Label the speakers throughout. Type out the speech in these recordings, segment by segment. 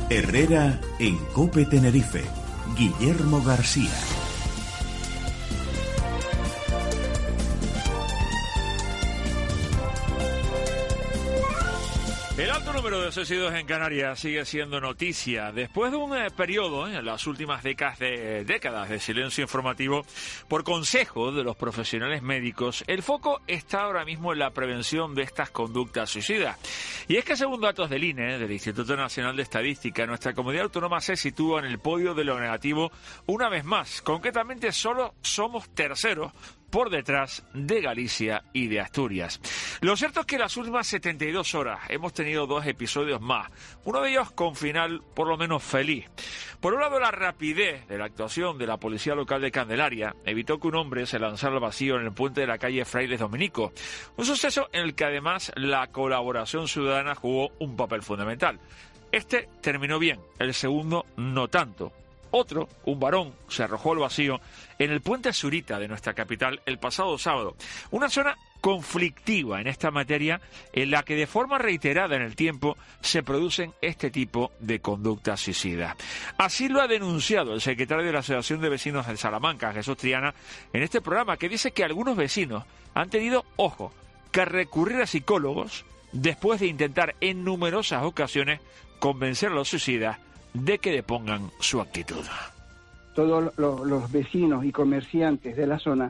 Speaker 1: Herrera en COPE Tenerife. Guillermo García.
Speaker 2: El alto número de suicidios en Canarias sigue siendo noticia. Después de un periodo, en las últimas décadas de silencio informativo, por consejo de los profesionales médicos, el foco está ahora mismo en la prevención de estas conductas suicidas. Y es que según datos del INE, del Instituto Nacional de Estadística, nuestra comunidad autónoma se sitúa en el podio de lo negativo una vez más. Concretamente, solo somos terceros por detrás de Galicia y de Asturias. Lo cierto es que en las últimas 72 horas hemos tenido 2 episodios más, uno de ellos con final por lo menos feliz. Por un lado, la rapidez de la actuación de la policía local de Candelaria evitó que un hombre se lanzara al vacío en el puente de la calle Frailes Dominico, un suceso en el que además la colaboración ciudadana jugó un papel fundamental. Este terminó bien, el segundo no tanto. Otro, un varón, se arrojó al vacío en el puente Zurita de nuestra capital el pasado sábado. Una zona conflictiva en esta materia en la que de forma reiterada en el tiempo se producen este tipo de conductas suicidas. Así lo ha denunciado el secretario de la Asociación de Vecinos de Salamanca, Jesús Triana, en este programa, que dice que algunos vecinos han tenido, ojo, que recurrir a psicólogos después de intentar en numerosas ocasiones convencer a los suicidas de que depongan su actitud.
Speaker 3: Todos los vecinos y comerciantes de la zona,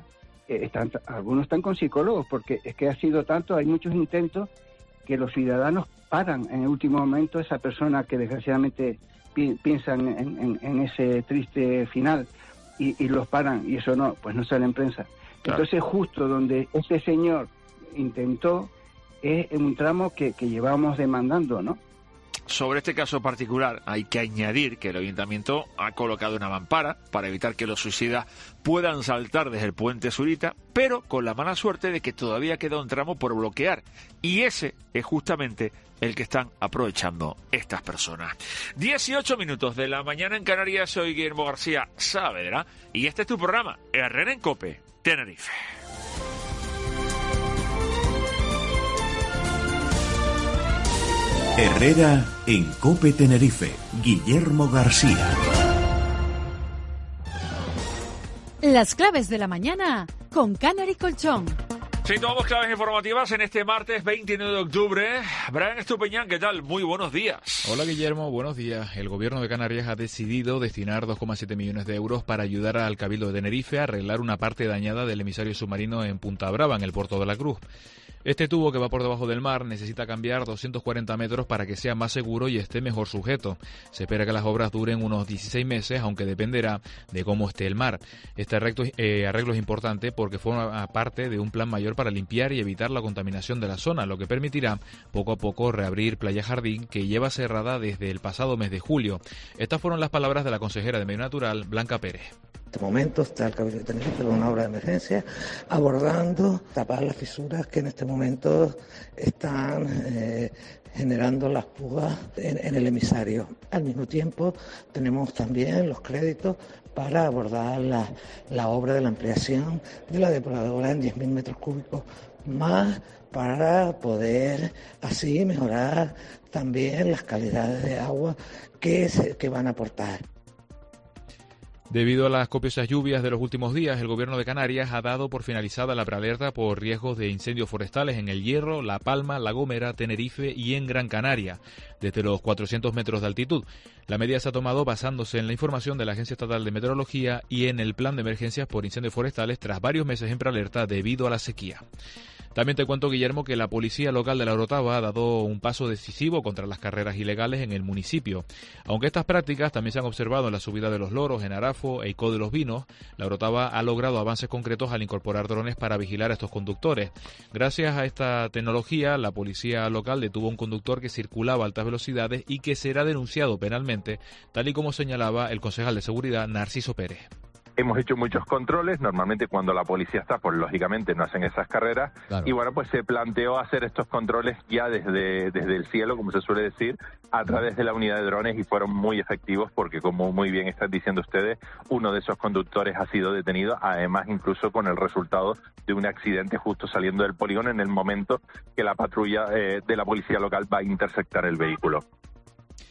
Speaker 3: algunos están con psicólogos, porque es que ha sido tanto, hay muchos intentos que los ciudadanos paran en el último momento a esa persona que desgraciadamente piensan en ese triste final y los paran, y eso no sale en prensa. Claro. Entonces, justo donde ese señor intentó, es en un tramo que llevamos demandando, ¿no?
Speaker 2: Sobre este caso particular hay que añadir que el ayuntamiento ha colocado una mampara para evitar que los suicidas puedan saltar desde el puente Zurita, pero con la mala suerte de que todavía queda un tramo por bloquear, y ese es justamente el que están aprovechando estas personas. 18 minutos de la mañana en Canarias. Soy Guillermo García Saavedra y este es tu programa Herrera en COPE Tenerife.
Speaker 1: Herrera en COPE Tenerife. Guillermo García.
Speaker 4: Las claves de la mañana con Canary Colchón.
Speaker 2: Sí, tomamos claves informativas en este martes 29 de octubre. Brian Estupiñán, ¿qué tal? Muy buenos días.
Speaker 5: Hola, Guillermo, buenos días. El gobierno de Canarias ha decidido destinar 2,7 millones de euros para ayudar al Cabildo de Tenerife a arreglar una parte dañada del emisario submarino en Punta Brava, en el puerto de la Cruz. Este tubo, que va por debajo del mar, necesita cambiar 240 metros para que sea más seguro y esté mejor sujeto. Se espera que las obras duren unos 16 meses, aunque dependerá de cómo esté el mar. Este arreglo es importante porque forma parte de un plan mayor para limpiar y evitar la contaminación de la zona, lo que permitirá poco a poco reabrir Playa Jardín, que lleva cerrada desde el pasado mes de julio. Estas fueron las palabras de la consejera de Medio Natural, Blanca Pérez.
Speaker 6: En este momento está el Cabildo de Tenerife con una obra de emergencia abordando tapar las fisuras que en este momento están generando las fugas en el emisario. Al mismo tiempo tenemos también los créditos para abordar la obra de la ampliación de la depuradora en 10.000 metros cúbicos más, para poder así mejorar también las calidades de agua que van a aportar.
Speaker 5: Debido a las copiosas lluvias de los últimos días, el Gobierno de Canarias ha dado por finalizada la prealerta por riesgos de incendios forestales en El Hierro, La Palma, La Gomera, Tenerife y en Gran Canaria, desde los 400 metros de altitud. La medida se ha tomado basándose en la información de la Agencia Estatal de Meteorología y en el plan de emergencias por incendios forestales tras varios meses en prealerta debido a la sequía. También te cuento, Guillermo, que la policía local de La Orotava ha dado un paso decisivo contra las carreras ilegales en el municipio. Aunque estas prácticas también se han observado en la subida de los Loros, en Arafo e Icó de los Vinos, La Orotava ha logrado avances concretos al incorporar drones para vigilar a estos conductores. Gracias a esta tecnología, la policía local detuvo a un conductor que circulaba a altas velocidades y que será denunciado penalmente, tal y como señalaba el concejal de Seguridad, Narciso Pérez.
Speaker 7: Hemos hecho muchos controles, normalmente cuando la policía está, pues lógicamente no hacen esas carreras, claro. Y bueno, pues se planteó hacer estos controles ya desde el cielo, como se suele decir, a través de la unidad de drones, y fueron muy efectivos porque, como muy bien están diciendo ustedes, uno de esos conductores ha sido detenido, además incluso con el resultado de un accidente justo saliendo del polígono en el momento que la patrulla de la policía local va a interceptar el vehículo.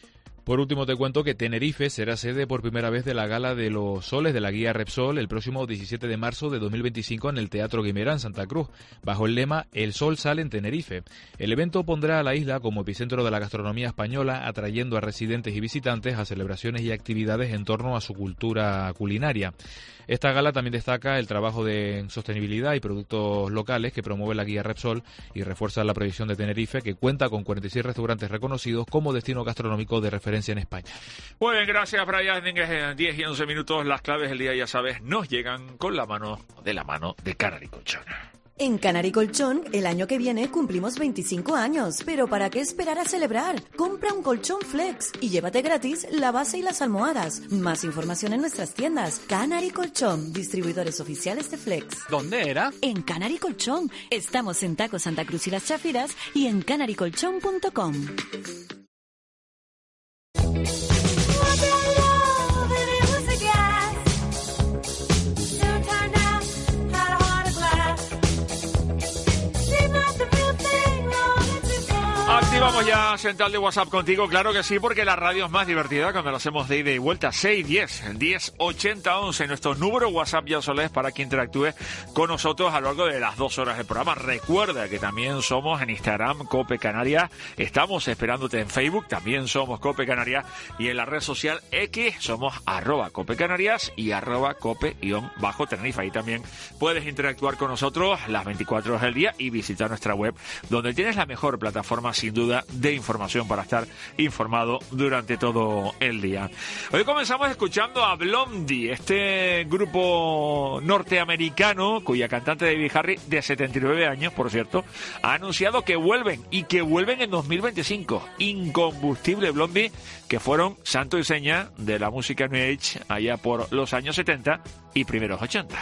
Speaker 5: Por último, te cuento que Tenerife será sede por primera vez de la Gala de los Soles de la Guía Repsol el próximo 17 de marzo de 2025 en el Teatro Guimerá, en Santa Cruz, bajo el lema El Sol sale en Tenerife. El evento pondrá a la isla como epicentro de la gastronomía española, atrayendo a residentes y visitantes a celebraciones y actividades en torno a su cultura culinaria. Esta gala también destaca el trabajo de sostenibilidad y productos locales que promueve la Guía Repsol y refuerza la proyección de Tenerife, que cuenta con 46 restaurantes reconocidos como destino gastronómico de referencia en España.
Speaker 2: Muy bien, gracias Brian. En 10 y 11 minutos las claves del día, ya sabes, nos llegan con la mano de Canary Colchón.
Speaker 8: En Canary Colchón, el año que viene cumplimos 25 años, pero ¿para qué esperar a celebrar? Compra un colchón Flex y llévate gratis la base y las almohadas. Más información en nuestras tiendas. Canary Colchón, distribuidores oficiales de Flex.
Speaker 9: ¿Dónde era?
Speaker 8: En Canary Colchón. Estamos en Taco Santa Cruz y Las Chafiras y en canarycolchón.com.
Speaker 2: Activamos ya Central de WhatsApp contigo, claro que sí, porque la radio es más divertida cuando lo hacemos de ida y vuelta. 610-1080-11, nuestro número WhatsApp, ya solo es para que interactúe con nosotros a lo largo de las 2 horas del programa. Recuerda que también somos en Instagram, Cope Canarias, estamos esperándote en Facebook, también somos Cope Canarias, y en la red social X somos @Cope Canarias y @Cope_Tenerife. Ahí también puedes interactuar con nosotros las 24 horas del día y visitar nuestra web, donde tienes la mejor plataforma sin duda de información para estar informado durante todo el día. Hoy comenzamos escuchando a Blondie, este grupo norteamericano cuya cantante Debbie Harry, de 79 años por cierto, ha anunciado que vuelven en 2025. Incombustible Blondie, que fueron santo y seña de la música New Age allá por los años 70 y primeros 80.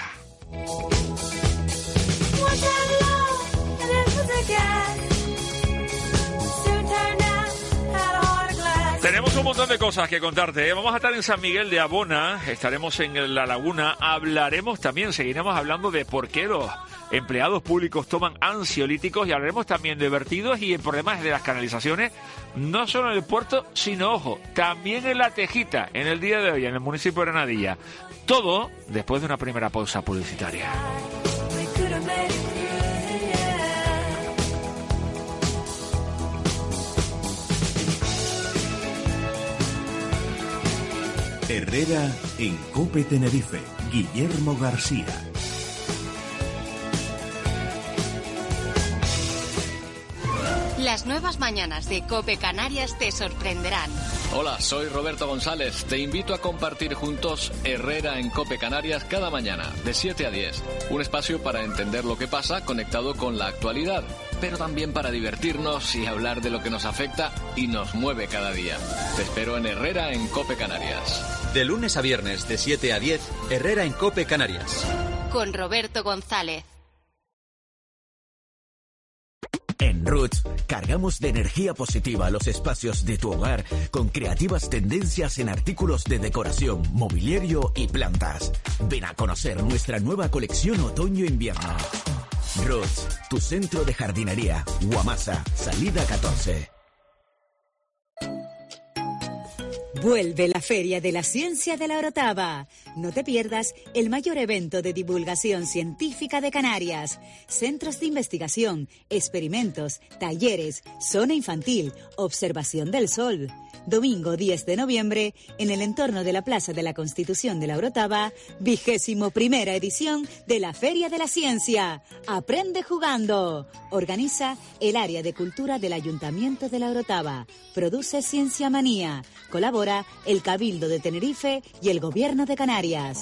Speaker 2: Tenemos un montón de cosas que contarte, ¿eh? Vamos a estar en San Miguel de Abona, estaremos en La Laguna, seguiremos hablando de por qué los empleados públicos toman ansiolíticos y hablaremos también de vertidos y problemas de las canalizaciones, no solo en el puerto, sino, ojo, también en La Tejita, en el día de hoy, en el municipio de Granadilla. Todo después de una primera pausa publicitaria.
Speaker 1: Herrera en Cope Tenerife. Guillermo García.
Speaker 10: Las nuevas mañanas de Cope Canarias te sorprenderán.
Speaker 11: Hola, soy Roberto González. Te invito a compartir juntos Herrera en Cope Canarias cada mañana, de 7 a 10. Un espacio para entender lo que pasa conectado con la actualidad, pero también para divertirnos y hablar de lo que nos afecta y nos mueve cada día. Te espero en Herrera en Cope Canarias.
Speaker 12: De lunes a viernes, de 7 a 10, Herrera en Cope Canarias.
Speaker 10: Con Roberto González.
Speaker 13: En Roots, cargamos de energía positiva los espacios de tu hogar con creativas tendencias en artículos de decoración, mobiliario y plantas. Ven a conocer nuestra nueva colección otoño-invierno. Roots, tu centro de jardinería. Guamasa, salida 14.
Speaker 14: Vuelve la Feria de la Ciencia de la Orotava. No te pierdas el mayor evento de divulgación científica de Canarias. Centros de investigación, experimentos, talleres, zona infantil, observación del sol. Domingo 10 de noviembre, en el entorno de la Plaza de la Constitución de la Orotava, 21ª edición de la Feria de la Ciencia. Aprende jugando. Organiza el Área de Cultura del Ayuntamiento de la Orotava. Produce Ciencia Manía. Colabora el Cabildo de Tenerife y el Gobierno de Canarias.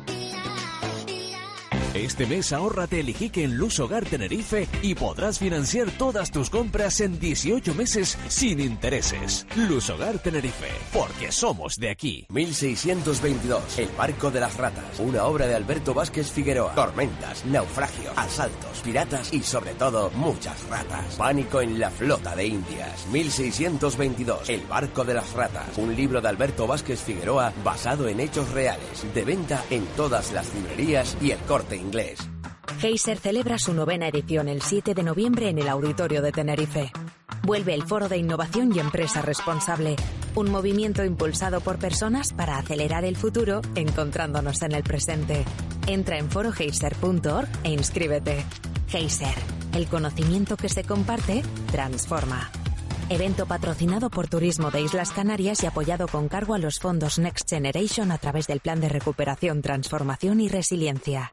Speaker 15: Este mes ahórrate el Iquique en Luz Hogar Tenerife y podrás financiar todas tus compras en 18 meses sin intereses. Luz Hogar Tenerife, porque somos de aquí.
Speaker 16: 1622, El Barco de las Ratas, una obra de Alberto Vázquez Figueroa. Tormentas, naufragios, asaltos, piratas y sobre todo muchas ratas. Pánico en la Flota de Indias. 1622, El Barco de las Ratas, un libro de Alberto Vázquez Figueroa basado en hechos reales. De venta en todas las librerías y el Corte Inglés.
Speaker 17: Geyser celebra su 9ª edición el 7 de noviembre en el Auditorio de Tenerife.
Speaker 9: Vuelve el Foro de Innovación y Empresa Responsable, un movimiento impulsado por personas para acelerar el futuro encontrándonos en el presente. Entra en forogeiser.org e inscríbete. Geiser, el conocimiento que se comparte, transforma. Evento patrocinado por Turismo de Islas Canarias y apoyado con cargo a los fondos Next Generation a través del Plan de Recuperación, Transformación y Resiliencia.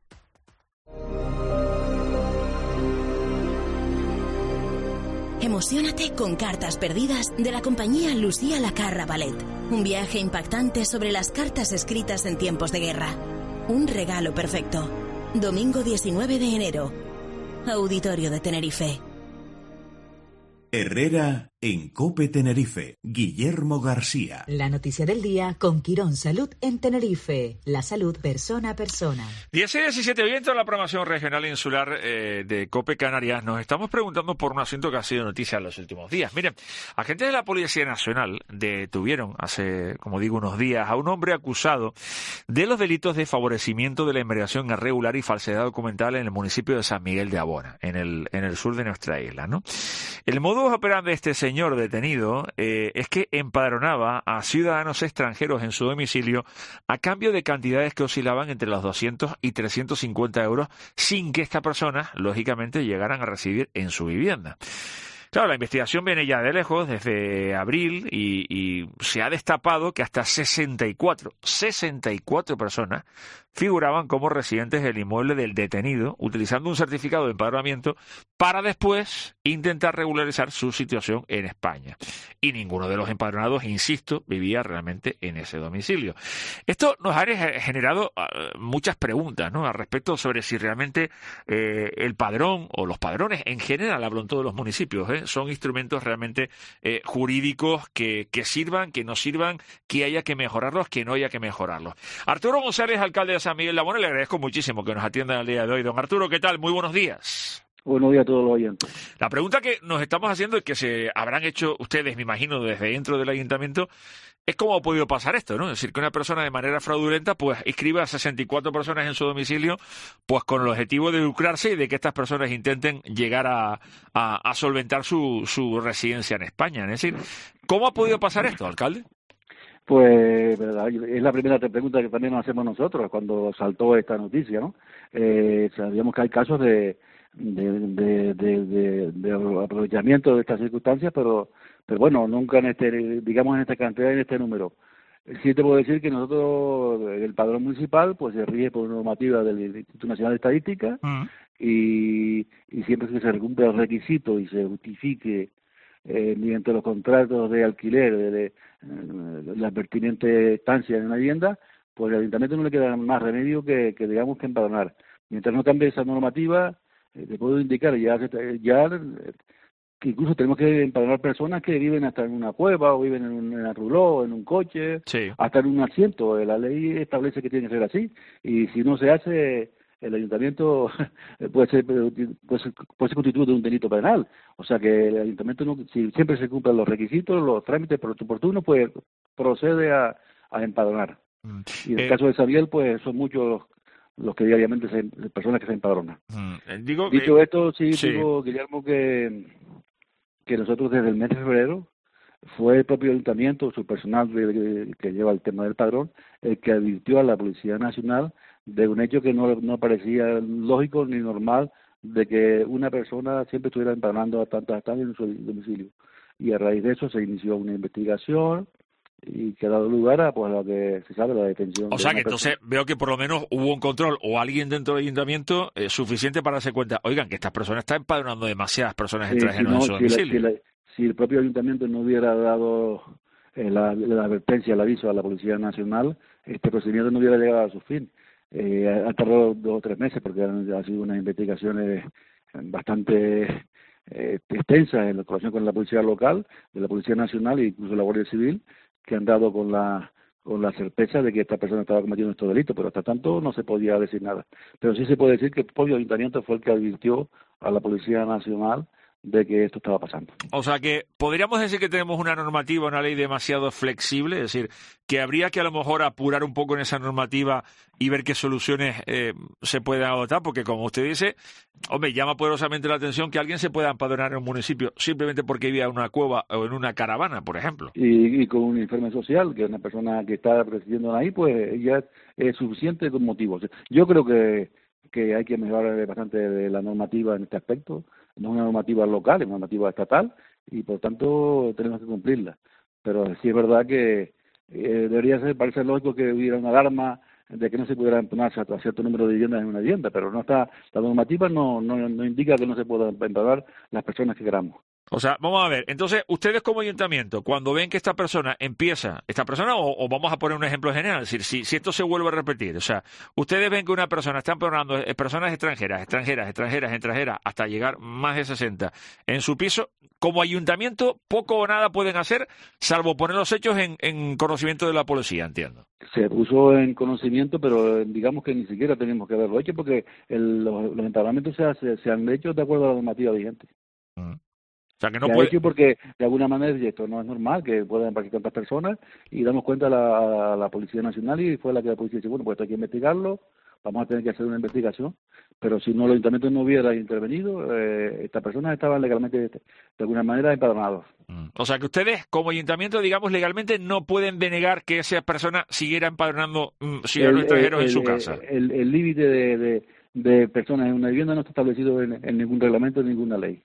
Speaker 17: Emociónate con Cartas Perdidas de la compañía Lucía Lacarra Ballet. Un viaje impactante sobre las cartas escritas en tiempos de guerra. Un regalo perfecto. Domingo 19 de enero. Auditorio de Tenerife.
Speaker 1: Herrera en COPE Tenerife. Guillermo García.
Speaker 14: La noticia del día con Quirón Salud en Tenerife. La salud persona a persona.
Speaker 2: 10 y 17, viento la programación regional insular de COPE Canarias. Nos estamos preguntando por un asunto que ha sido noticia en los últimos días. Miren, agentes de la Policía Nacional detuvieron hace, como digo, unos días a un hombre acusado de los delitos de favorecimiento de la inmigración irregular y falsedad documental en el municipio de San Miguel de Abona, en el sur de nuestra isla, ¿no? El modus operandi de este señor detenido es que empadronaba a ciudadanos extranjeros en su domicilio a cambio de cantidades que oscilaban entre los 200 y 350 euros sin que estas personas, lógicamente, llegaran a residir en su vivienda. Claro, la investigación viene ya de lejos, desde abril, y se ha destapado que hasta 64 personas figuraban como residentes del inmueble del detenido, utilizando un certificado de empadronamiento para después intentar regularizar su situación en España. Y ninguno de los empadronados, insisto, vivía realmente en ese domicilio. Esto nos ha generado muchas preguntas, ¿no?, al respecto sobre si realmente el padrón o los padrones en general, hablo en todos los municipios, son instrumentos realmente jurídicos que sirvan, que no sirvan, que haya que mejorarlos, que no haya que mejorarlos. Arturo González, alcalde de San Miguel de Abona, le agradezco muchísimo que nos atiendan el día de hoy. Don Arturo, ¿qué tal? Muy buenos días.
Speaker 18: Buenos días a todos los oyentes.
Speaker 2: La pregunta que nos estamos haciendo y que se habrán hecho ustedes, me imagino, desde dentro del ayuntamiento, es cómo ha podido pasar esto, ¿no? Es decir, que una persona de manera fraudulenta pues inscribe a 64 personas en su domicilio pues con el objetivo de lucrarse y de que estas personas intenten llegar a solventar su residencia en España. Es decir, ¿cómo ha podido pasar esto, alcalde?
Speaker 18: Pues es la primera pregunta que también nos hacemos nosotros cuando saltó esta noticia, ¿no? Sabíamos que hay casos de aprovechamiento de estas circunstancias, pero bueno, nunca en esta cantidad, en este número. Sí te puedo decir que nosotros, el padrón municipal, pues se rige por normativa del Instituto Nacional de Estadística y siempre que se cumpla el requisito y se justifique mediante los contratos de alquiler de la pertinente estancia en una vivienda, pues al ayuntamiento no le queda más remedio que digamos que empadronar. Mientras no cambie esa normativa, te puedo indicar ya que incluso tenemos que empadronar personas que viven hasta en una cueva o viven en una ruló, en un coche, hasta en un asiento. La ley establece que tiene que ser así, y si no se hace, el ayuntamiento puede ser constituido de un delito penal. O sea que el ayuntamiento, si siempre se cumplen los requisitos, los trámites oportunos, pues procede a empadronar. Y en el caso de Sabiel, pues son muchos los que diariamente personas que se empadronan. Dicho esto, digo, Guillermo, que nosotros desde el mes de febrero fue el propio ayuntamiento, su personal que lleva el tema del padrón, el que advirtió a la Policía Nacional de un hecho que no parecía lógico ni normal, de que una persona siempre estuviera empadronando a tantas estancias en su domicilio. Y a raíz de eso se inició una investigación y que ha dado lugar a lo que se sabe, la detención.
Speaker 2: O sea que entonces veo que por lo menos hubo un control o alguien dentro del ayuntamiento suficiente para darse cuenta, oigan, que estas personas están empadronando demasiadas personas extranjeras en su domicilio.
Speaker 18: Si el propio ayuntamiento no hubiera dado la advertencia, el aviso a la Policía Nacional, este procedimiento no hubiera llegado a su fin. Ha tardado 2 o 3 meses porque han sido unas investigaciones bastante extensas en relación con la Policía Local, de la Policía Nacional e incluso la Guardia Civil, que han dado con la certeza de que esta persona estaba cometiendo estos delitos, pero hasta tanto no se podía decir nada. Pero sí se puede decir que el propio ayuntamiento fue el que advirtió a la Policía Nacional de que esto estaba pasando.
Speaker 2: O sea que podríamos decir que tenemos una normativa, una ley demasiado flexible, es decir, que habría que a lo mejor apurar un poco en esa normativa y ver qué soluciones se pueden adoptar, porque como usted dice, hombre, llama poderosamente la atención que alguien se pueda empadronar en un municipio simplemente porque vive en una cueva o en una caravana, por ejemplo.
Speaker 18: Y con un informe social, que una persona que está residiendo ahí, pues ya es suficiente con motivos. Yo creo que hay que mejorar bastante de la normativa en este aspecto. No es una normativa local, es una normativa estatal y por tanto tenemos que cumplirla. Pero sí es verdad que parece lógico que hubiera una alarma de que no se pudiera empadronarse a cierto número de viviendas en una vivienda, pero no está, la normativa no indica que no se puedan empadronar las personas que queramos.
Speaker 2: O sea, vamos a ver, entonces, ustedes como ayuntamiento, cuando ven que esta persona o vamos a poner un ejemplo general, es decir, si esto se vuelve a repetir, o sea, ustedes ven que una persona está empadronando personas extranjeras, hasta llegar más de 60 en su piso, como ayuntamiento, poco o nada pueden hacer, salvo poner los hechos en conocimiento de la policía, entiendo.
Speaker 18: Se puso en conocimiento, pero digamos que ni siquiera tenemos que haberlo hecho porque los empadronamientos se han hecho de acuerdo a la normativa vigente.
Speaker 2: O sea, que no
Speaker 18: se
Speaker 2: puede...
Speaker 18: ha hecho porque de alguna manera esto no es normal que puedan participar tantas personas y damos cuenta a la Policía Nacional y fue la que la policía dice, bueno, pues esto hay que investigarlo, vamos a tener que hacer una investigación, pero si no los ayuntamientos no hubiera intervenido, estas personas estaban legalmente de alguna manera empadronados.
Speaker 2: O sea que ustedes como ayuntamiento, digamos, legalmente no pueden denegar que esa persona siguiera empadronando ciudadanos extranjeros en su casa.
Speaker 18: El límite de personas en una vivienda no está establecido en ningún reglamento, en ninguna ley.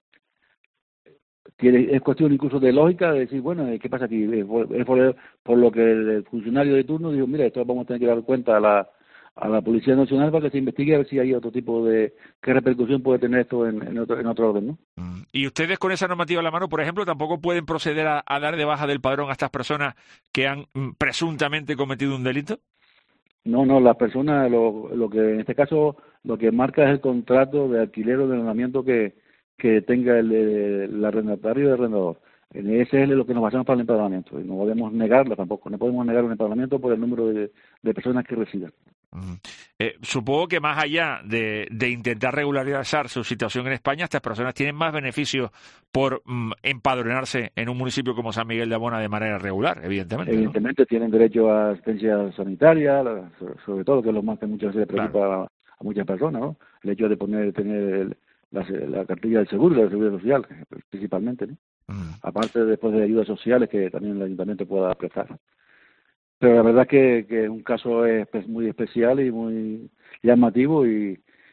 Speaker 18: Es cuestión incluso de lógica de decir, bueno, ¿qué pasa aquí? Es por lo que el funcionario de turno dijo, mira, esto vamos a tener que dar cuenta a la Policía Nacional para que se investigue a ver si hay otro tipo de... qué repercusión puede tener esto en otro orden, ¿no?
Speaker 2: ¿Y ustedes con esa normativa a la mano, por ejemplo, tampoco pueden proceder a dar de baja del padrón a estas personas que han presuntamente cometido un delito?
Speaker 18: No, las personas, lo que en este caso, lo que marca es el contrato de alquiler o de arrendamiento que tenga el arrendatario y el arrendador. En ese es lo que nos basamos para el empadronamiento. Y no podemos negarlo tampoco. No podemos negar un empadronamiento por el número de personas que residan.
Speaker 2: Supongo que más allá de intentar regularizar su situación en España, estas personas tienen más beneficios por empadronarse en un municipio como San Miguel de Abona de manera regular, evidentemente.
Speaker 18: Evidentemente, ¿no? Tienen derecho a asistencia sanitaria, sobre todo, que es lo más que muchas veces le preocupa a muchas personas, ¿no? El hecho de tener la cartilla del seguro, de la seguridad social, principalmente, ¿no? Aparte después de ayudas sociales que también el ayuntamiento pueda prestar. Pero la verdad que es un caso muy especial y muy llamativo y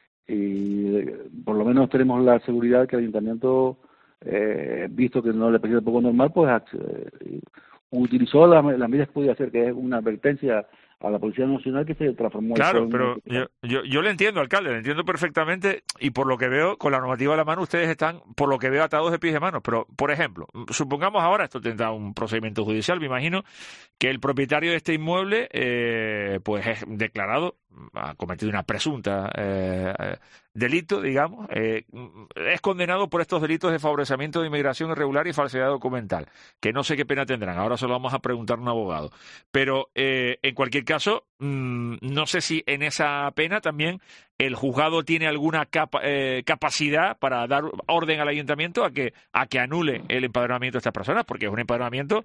Speaker 18: por lo menos tenemos la seguridad que el ayuntamiento, visto que no le pareció poco normal, pues utilizó las medidas que podía hacer, que es una advertencia a la Policía Nacional que se transformó.
Speaker 2: Claro, pero yo le entiendo, alcalde, le entiendo perfectamente y por lo que veo, con la normativa a la mano, ustedes están, por lo que veo, atados de pies y manos. Pero, por ejemplo, supongamos ahora, esto tendrá un procedimiento judicial, me imagino, que el propietario de este inmueble pues es declarado, ha cometido una presunta delito, digamos, es condenado por estos delitos de favorecimiento de inmigración irregular y falsedad documental, que no sé qué pena tendrán, ahora se lo vamos a preguntar a un abogado. Pero, en cualquier caso, no sé si en esa pena también el juzgado tiene alguna capacidad para dar orden al ayuntamiento a que anule el empadronamiento de estas personas, porque es un empadronamiento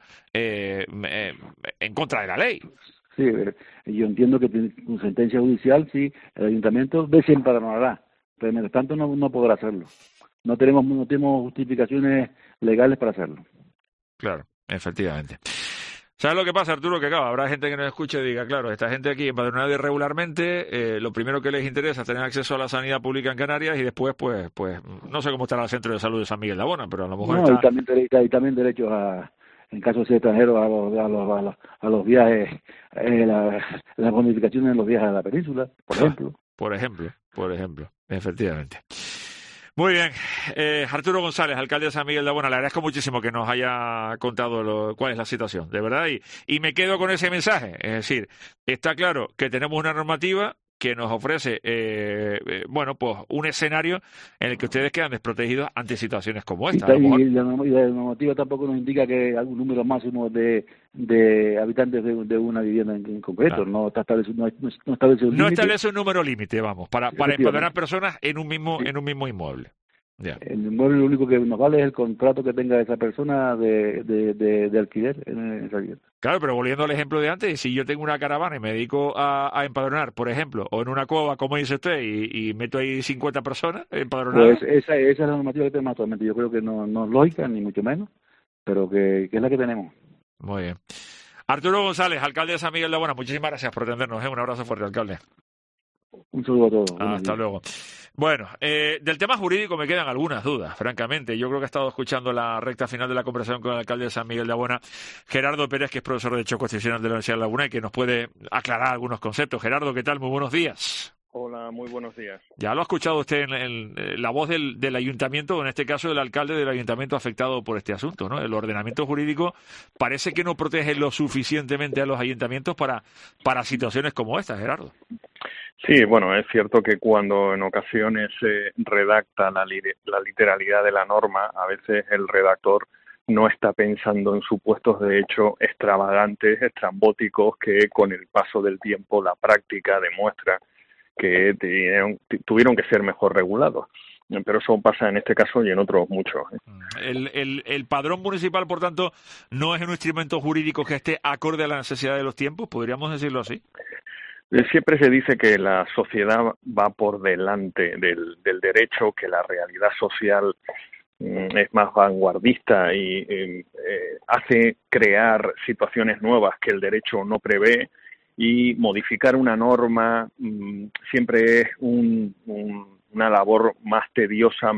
Speaker 2: en contra de la ley.
Speaker 18: Sí, yo entiendo que con sentencia judicial sí, el ayuntamiento desempadronará, pero mientras tanto no podrá hacerlo. No tenemos justificaciones legales para hacerlo.
Speaker 2: Claro, efectivamente. ¿Sabes lo que pasa, Arturo? Que claro, habrá gente que nos escuche y diga, claro, esta gente aquí empadronada irregularmente, lo primero que les interesa es tener acceso a la sanidad pública en Canarias y después, pues no sé cómo estará el centro de salud de San Miguel de Abona, pero a lo mejor
Speaker 18: y también derechos en caso de ser extranjero a los viajes, las bonificaciones en los viajes a la península, por ejemplo.
Speaker 2: Por ejemplo, efectivamente. Muy bien, Arturo González, alcalde de San Miguel de Abona, le agradezco muchísimo que nos haya contado cuál es la situación, de verdad, y me quedo con ese mensaje, es decir, está claro que tenemos una normativa que nos ofrece, pues un escenario en el que ustedes quedan desprotegidos ante situaciones como esta.
Speaker 18: Y la normativa tampoco nos indica que hay un número máximo de habitantes de una vivienda en concreto. Claro. No establece un límite.
Speaker 2: No establece un número límite, vamos, para empadronar personas en un mismo inmueble.
Speaker 18: El inmueble lo único que nos vale es el contrato que tenga esa persona de alquiler en esa vivienda.
Speaker 2: Claro, pero volviendo al ejemplo de antes, si yo tengo una caravana y me dedico a empadronar, por ejemplo, o en una cueva, como dice usted, y meto ahí 50 personas empadronadas...
Speaker 18: Pues esa es la normativa que tenemos actualmente. Yo creo que no es lógica, ni mucho menos, pero que es la que tenemos.
Speaker 2: Muy bien. Arturo González, alcalde de San Miguel de Abona, muchísimas gracias por atendernos. Un abrazo fuerte, alcalde.
Speaker 18: Un saludo a todos.
Speaker 2: Hasta luego. Bueno, del tema jurídico me quedan algunas dudas, francamente. Yo creo que he estado escuchando la recta final de la conversación con el alcalde de San Miguel de Abona, Gerardo Pérez, que es profesor de Derecho Constitucional de la Universidad de Laguna y que nos puede aclarar algunos conceptos. Gerardo, ¿qué tal? Muy buenos días.
Speaker 19: Hola, muy buenos días.
Speaker 2: Ya lo ha escuchado usted en la voz del ayuntamiento, o en este caso del alcalde del ayuntamiento afectado por este asunto, ¿no? El ordenamiento jurídico parece que no protege lo suficientemente a los ayuntamientos para situaciones como esta, Gerardo.
Speaker 19: Sí, bueno, es cierto que cuando en ocasiones se redacta la literalidad de la norma, a veces el redactor no está pensando en supuestos de hecho extravagantes, estrambóticos, que con el paso del tiempo la práctica demuestra que tuvieron que ser mejor regulados. Pero eso pasa en este caso y en otros muchos.
Speaker 2: El padrón municipal, por tanto, no es un instrumento jurídico que esté acorde a la necesidad de los tiempos, ¿podríamos decirlo así?
Speaker 19: Siempre se dice que la sociedad va por delante del derecho, que la realidad social es más vanguardista y hace crear situaciones nuevas que el derecho no prevé, y modificar una norma siempre es una labor más tediosa,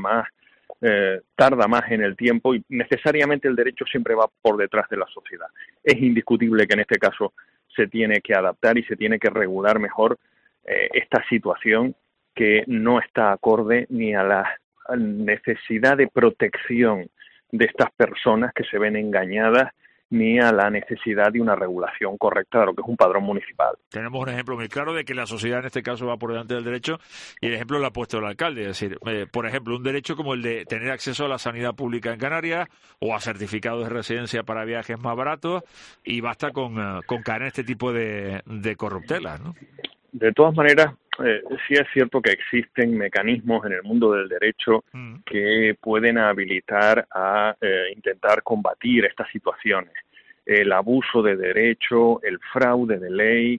Speaker 19: tarda más en el tiempo, y necesariamente el derecho siempre va por detrás de la sociedad. Es indiscutible que en este caso se tiene que adaptar y se tiene que regular mejor esta situación, que no está acorde ni a la necesidad de protección de estas personas que se ven engañadas, ni a la necesidad de una regulación correcta de lo que es un padrón municipal.
Speaker 2: Tenemos un ejemplo muy claro de que la sociedad en este caso va por delante del derecho, y el ejemplo lo ha puesto el alcalde. Es decir, por ejemplo, un derecho como el de tener acceso a la sanidad pública en Canarias o a certificados de residencia para viajes más baratos, y basta con caer en este tipo de corruptelas, ¿no?
Speaker 19: De todas maneras, sí es cierto que existen mecanismos en el mundo del derecho que pueden habilitar a intentar combatir estas situaciones. El abuso de derecho, el fraude de ley.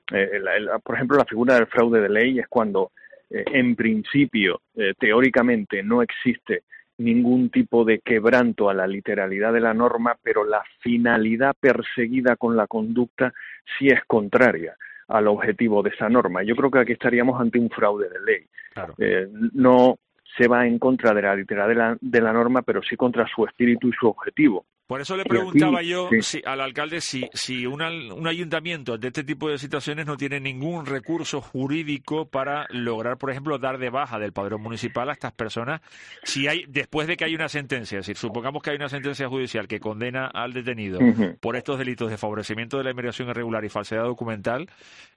Speaker 19: Por ejemplo, la figura del fraude de ley es cuando, en principio, teóricamente no existe ningún tipo de quebranto a la literalidad de la norma, pero la finalidad perseguida con la conducta sí es contraria al objetivo de esa norma. Yo creo que aquí estaríamos ante un fraude de ley.
Speaker 2: Claro.
Speaker 19: No se va en contra de la literalidad de la norma, pero sí contra su espíritu y su objetivo.
Speaker 2: Por eso le preguntaba yo al alcalde si un ayuntamiento de este tipo de situaciones no tiene ningún recurso jurídico para lograr, por ejemplo, dar de baja del padrón municipal a estas personas, después de que hay una sentencia. Es decir, supongamos que hay una sentencia judicial que condena al detenido por estos delitos de favorecimiento de la inmigración irregular y falsedad documental.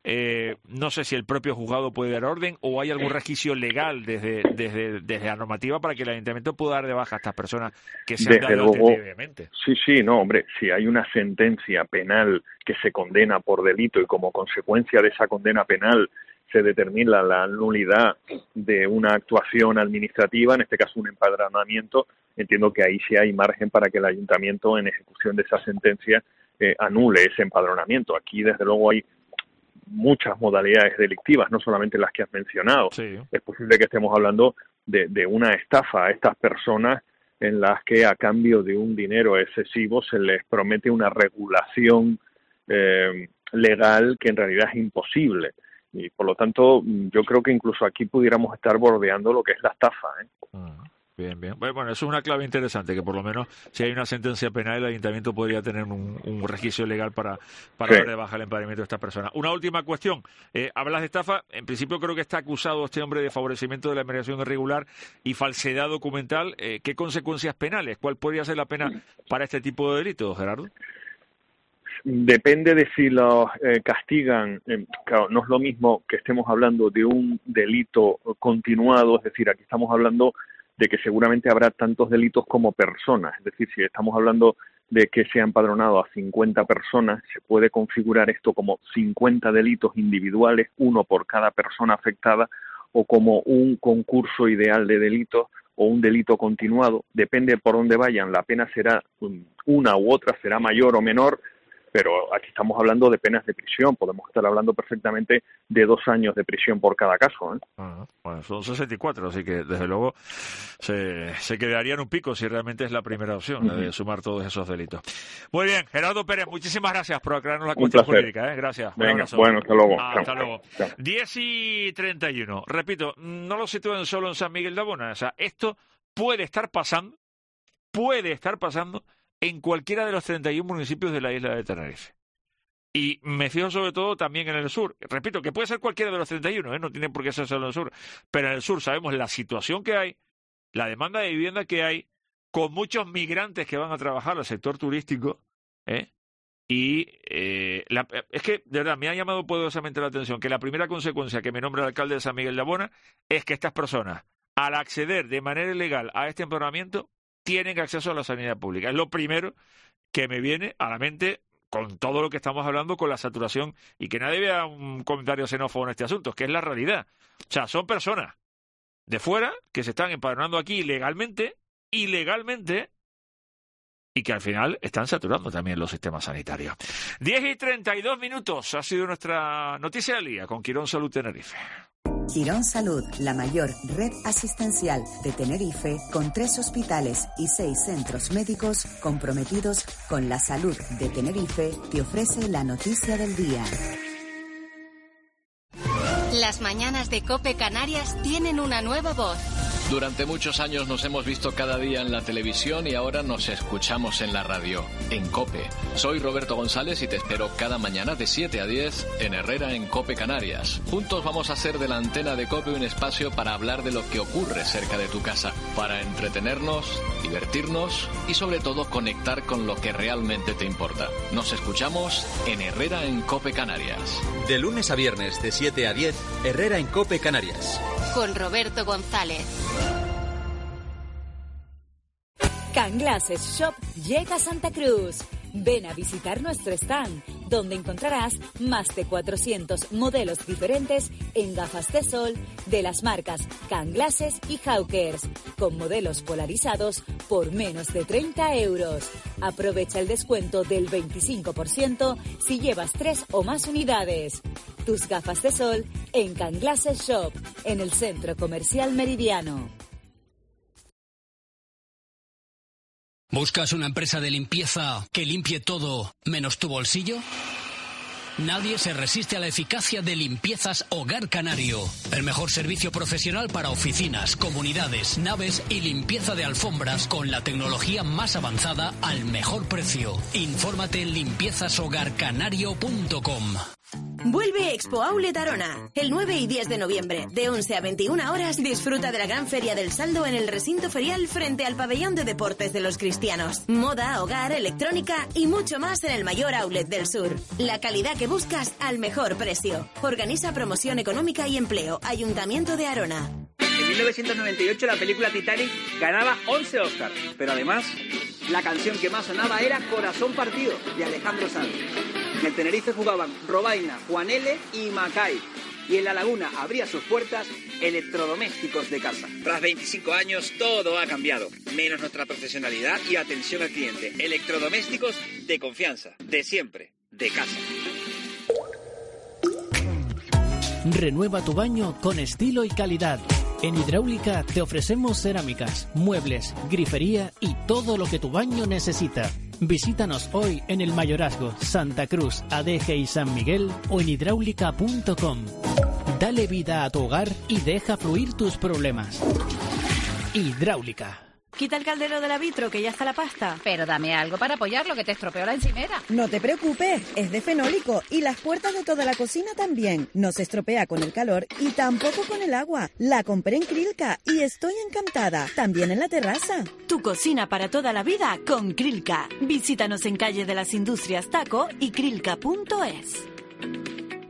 Speaker 2: No sé si el propio juzgado puede dar orden o hay algún resquicio legal desde la normativa para que el ayuntamiento pueda dar de baja a estas personas que se han dado previamente.
Speaker 19: Sí, no, hombre, si hay una sentencia penal que se condena por delito y como consecuencia de esa condena penal se determina la nulidad de una actuación administrativa, en este caso un empadronamiento, entiendo que ahí sí hay margen para que el ayuntamiento, en ejecución de esa sentencia, anule ese empadronamiento. Aquí, desde luego, hay muchas modalidades delictivas, no solamente las que has mencionado.
Speaker 2: Sí.
Speaker 19: Es posible que estemos hablando de una estafa a estas personas, en las que a cambio de un dinero excesivo se les promete una regulación legal que en realidad es imposible. Y por lo tanto, yo creo que incluso aquí pudiéramos estar bordeando lo que es la estafa.
Speaker 2: Bien. Bueno, eso es una clave interesante, que por lo menos si hay una sentencia penal, el ayuntamiento podría tener un registro legal para dar de baja el empadronamiento de esta persona. Una última cuestión. Hablas de estafa. En principio creo que está acusado este hombre de favorecimiento de la inmigración irregular y falsedad documental. ¿Qué consecuencias penales? ¿Cuál podría ser la pena para este tipo de delitos, Gerardo?
Speaker 19: Depende de si los castigan. Claro, no es lo mismo que estemos hablando de un delito continuado, es decir, aquí estamos hablando de que seguramente habrá tantos delitos como personas. Es decir, si estamos hablando de que se ha empadronado a 50 personas, se puede configurar esto como 50 delitos individuales, uno por cada persona afectada, o como un concurso ideal de delitos o un delito continuado, depende por dónde vayan, la pena será una u otra, será mayor o menor, pero aquí estamos hablando de penas de prisión, podemos estar hablando perfectamente de 2 años de prisión por cada caso, ¿eh?
Speaker 2: Bueno, son 64, así que desde luego se quedaría en un pico si realmente es la primera opción, la de sumar todos esos delitos. Muy bien, Gerardo Pérez, muchísimas gracias por aclararnos la cuestión jurídica, ¿eh? Gracias.
Speaker 19: Venga, bueno, hasta luego.
Speaker 2: Hasta luego. 10:31. Repito, no lo sitúen solo en San Miguel de Abona, o sea, esto puede estar pasando en cualquiera de los 31 municipios de la isla de Tenerife. Y me fijo sobre todo también en el sur. Repito, que puede ser cualquiera de los 31, no tiene por qué ser solo en el sur. Pero en el sur sabemos la situación que hay, la demanda de vivienda que hay, con muchos migrantes que van a trabajar al sector turístico, y es que, de verdad, me ha llamado poderosamente la atención que la primera consecuencia que me nombra el alcalde de San Miguel de Abona es que estas personas, al acceder de manera ilegal a este empadronamiento, tienen acceso a la sanidad pública. Es lo primero que me viene a la mente con todo lo que estamos hablando, con la saturación, y que nadie vea un comentario xenófobo en este asunto, que es la realidad. O sea, son personas de fuera que se están empadronando aquí ilegalmente, y que al final están saturando también los sistemas sanitarios. 10:32, ha sido nuestra noticia del día con Quirón Salud Tenerife.
Speaker 20: Quirón Salud, la mayor red asistencial de Tenerife, con 3 hospitales y 6 centros médicos comprometidos con la salud de Tenerife, te ofrece la noticia del día.
Speaker 10: Las mañanas de COPE Canarias tienen una nueva voz.
Speaker 11: Durante muchos años nos hemos visto cada día en la televisión y ahora nos escuchamos en la radio, en COPE. Soy Roberto González y te espero cada mañana de 7 a 10 en Herrera en COPE Canarias. Juntos vamos a hacer de la antena de COPE un espacio para hablar de lo que ocurre cerca de tu casa, para entretenernos, divertirnos y sobre todo conectar con lo que realmente te importa. Nos escuchamos en Herrera en COPE Canarias.
Speaker 12: De lunes a viernes de 7 a 10, Herrera en COPE Canarias.
Speaker 10: Con Roberto González.
Speaker 14: Canglasses Shop llega a Santa Cruz. Ven a visitar nuestro stand, donde encontrarás más de 400 modelos diferentes en gafas de sol de las marcas Canglasses y Hawkers, con modelos polarizados por menos de 30 euros. Aprovecha el descuento del 25% si llevas 3 o más unidades. Tus gafas de sol en Canglasses Shop, en el Centro Comercial Meridiano.
Speaker 21: ¿Buscas una empresa de limpieza que limpie todo menos tu bolsillo? Nadie se resiste a la eficacia de Limpiezas Hogar Canario. El mejor servicio profesional para oficinas, comunidades, naves y limpieza de alfombras con la tecnología más avanzada al mejor precio. Infórmate en limpiezashogarcanario.com.
Speaker 17: Vuelve Expo Outlet Arona. El 9 y 10 de noviembre, de 11 a 21 horas, disfruta de la gran Feria del Saldo en el recinto ferial frente al Pabellón de Deportes de los Cristianos. Moda, hogar, electrónica y mucho más en el mayor outlet del sur. La calidad que buscas al mejor precio. Organiza Promoción Económica y Empleo, Ayuntamiento de Arona.
Speaker 22: En 1998 la película Titanic ganaba 11 Oscars, pero además la canción que más sonaba era Corazón Partido, de Alejandro Sanz. En el Tenerife jugaban Robaina, Juan L. y Macay. Y en La Laguna abría sus puertas Electrodomésticos de Casa. Tras 25 años todo ha cambiado, menos nuestra profesionalidad y atención al cliente. Electrodomésticos de confianza, de siempre, de casa.
Speaker 23: Renueva tu baño con estilo y calidad. En Hidráulica te ofrecemos cerámicas, muebles, grifería y todo lo que tu baño necesita. Visítanos hoy en el Mayorazgo, Santa Cruz, Adeje y San Miguel o en hidráulica.com. Dale vida a tu hogar y deja fluir tus problemas. Hidráulica.
Speaker 24: Quita el caldero de la vitro, que ya está la pasta.
Speaker 25: Pero dame algo para apoyarlo, que te estropeó la encimera.
Speaker 26: No te preocupes, es de fenólico y las puertas de toda la cocina también. No se estropea con el calor y tampoco con el agua. La compré en Krilka y estoy encantada. También en la terraza.
Speaker 24: Tu cocina para toda la vida con Krilka. Visítanos en Calle de las Industrias Taco y krilka.es.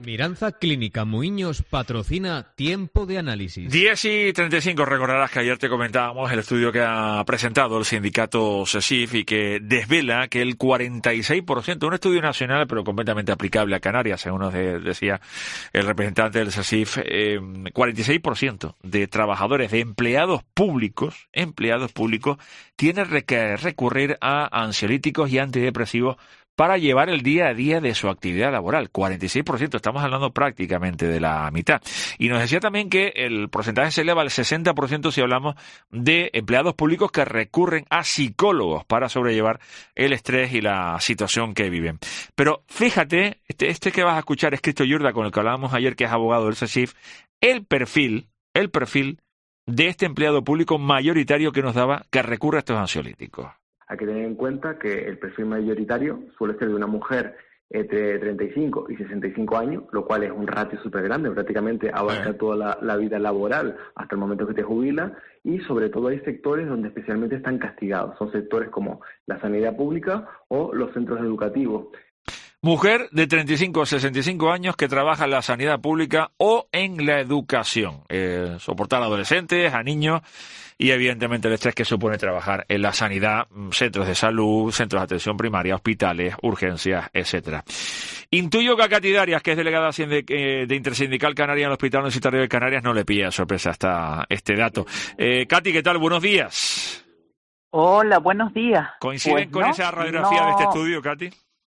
Speaker 3: Miranza Clínica Muiños patrocina Tiempo de Análisis.
Speaker 2: 10:35, recordarás que ayer te comentábamos el estudio que ha presentado el sindicato CESIF y que desvela que el 46%, un estudio nacional pero completamente aplicable a Canarias, según nos decía el representante del CESIF, 46% de trabajadores, de empleados públicos, tienen que recurrir a ansiolíticos y antidepresivos para llevar el día a día de su actividad laboral. 46%, estamos hablando prácticamente de la mitad. Y nos decía también que el porcentaje se eleva al 60% si hablamos de empleados públicos que recurren a psicólogos para sobrellevar el estrés y la situación que viven. Pero fíjate, este que vas a escuchar es Cristo Yurda, con el que hablábamos ayer, que es abogado del CESIF, el perfil de este empleado público mayoritario que nos daba que recurre a estos ansiolíticos.
Speaker 4: Hay que tener en cuenta que el perfil mayoritario suele ser de una mujer entre 35 y 65 años, lo cual es un ratio súper grande, prácticamente abarca toda la vida laboral hasta el momento que te jubilas, y sobre todo hay sectores donde especialmente están castigados. Son sectores como la sanidad pública o los centros educativos.
Speaker 2: Mujer de 35 a 65 años que trabaja en la sanidad pública o en la educación. Soportar a adolescentes, a niños y evidentemente el estrés que supone trabajar en la sanidad, centros de salud, centros de atención primaria, hospitales, urgencias, etcétera. Intuyo que a Katy Darias, que es delegada de Intersindical Canaria en el Hospital Universitario de Canarias, no le pilla sorpresa este dato. Katy, ¿qué tal? Buenos días.
Speaker 5: Hola, buenos días.
Speaker 2: ¿Coinciden con esa radiografía de este estudio, Katy?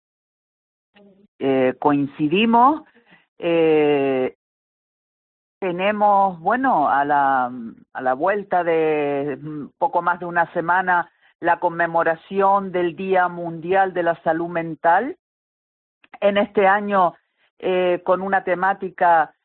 Speaker 5: Coincidimos, tenemos, a la vuelta de poco más de una semana, la conmemoración del Día Mundial de la Salud Mental, en este año con una temática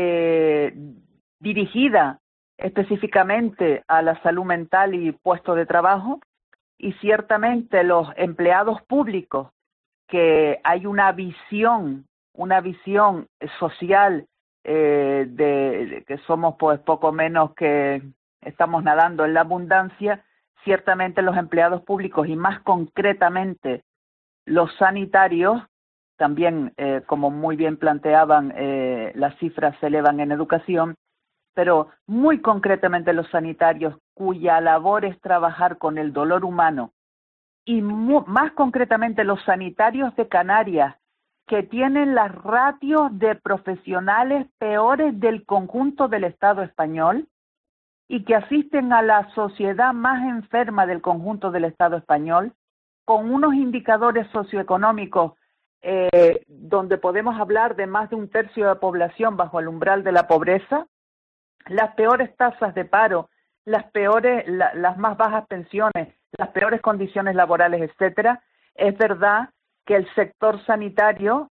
Speaker 5: dirigida específicamente a la salud mental y puestos de trabajo, y ciertamente los empleados públicos, que hay una visión social de que somos pues poco menos que estamos nadando en la abundancia. Ciertamente los empleados públicos y más concretamente los sanitarios, también como muy bien planteaban, las cifras se elevan en educación, pero muy concretamente los sanitarios cuya labor es trabajar con el dolor humano, y más concretamente los sanitarios de Canarias, que tienen las ratios de profesionales peores del conjunto del Estado español y que asisten a la sociedad más enferma del conjunto del Estado español, con unos indicadores socioeconómicos donde podemos hablar de más de un tercio de la población bajo el umbral de la pobreza, las peores tasas de paro, las más bajas pensiones, las peores condiciones laborales, etcétera. Es verdad que el sector sanitario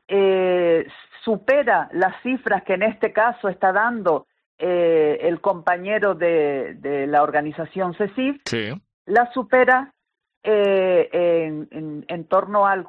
Speaker 5: supera las cifras que en este caso está dando el compañero de la organización CESIF, sí. La supera en torno al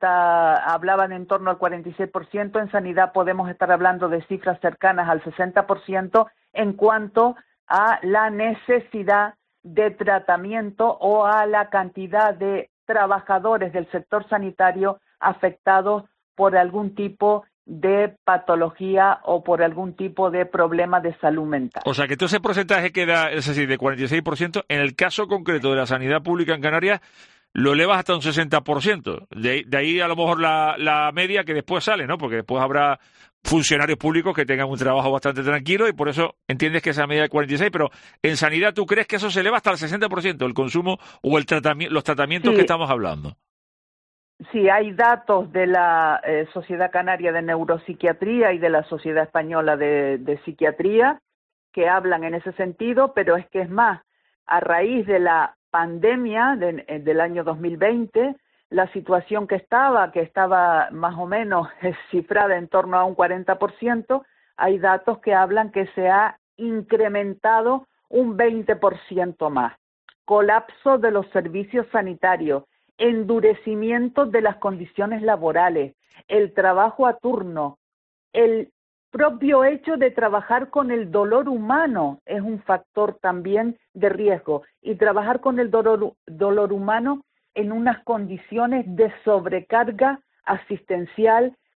Speaker 5: 46%, en sanidad podemos estar hablando de cifras cercanas al 60% en cuanto a la necesidad de tratamiento o a la cantidad de trabajadores del sector sanitario afectados por algún tipo de patología o por algún tipo de problema de salud mental.
Speaker 2: O sea que todo ese porcentaje que da, es decir, de 46%, en el caso concreto de la sanidad pública en Canarias, lo elevas hasta un 60%. De ahí a lo mejor la media que después sale, ¿no? Porque después habrá funcionarios públicos que tengan un trabajo bastante tranquilo y por eso entiendes que esa media de 46%, pero en sanidad tú crees que eso se eleva hasta el 60%, el consumo o los tratamientos que estamos hablando.
Speaker 5: Sí, hay datos de la Sociedad Canaria de Neuropsiquiatría y de la Sociedad Española de Psiquiatría que hablan en ese sentido, pero es que es más, a raíz de la pandemia del año 2020, la situación que estaba más o menos cifrada en torno a un 40%, hay datos que hablan que se ha incrementado un 20% más. Colapso de los servicios sanitarios, endurecimiento de las condiciones laborales, el trabajo a turno, el propio hecho de trabajar con el dolor humano es un factor también de riesgo, y trabajar con el dolor humano en unas condiciones de sobrecarga asistencial,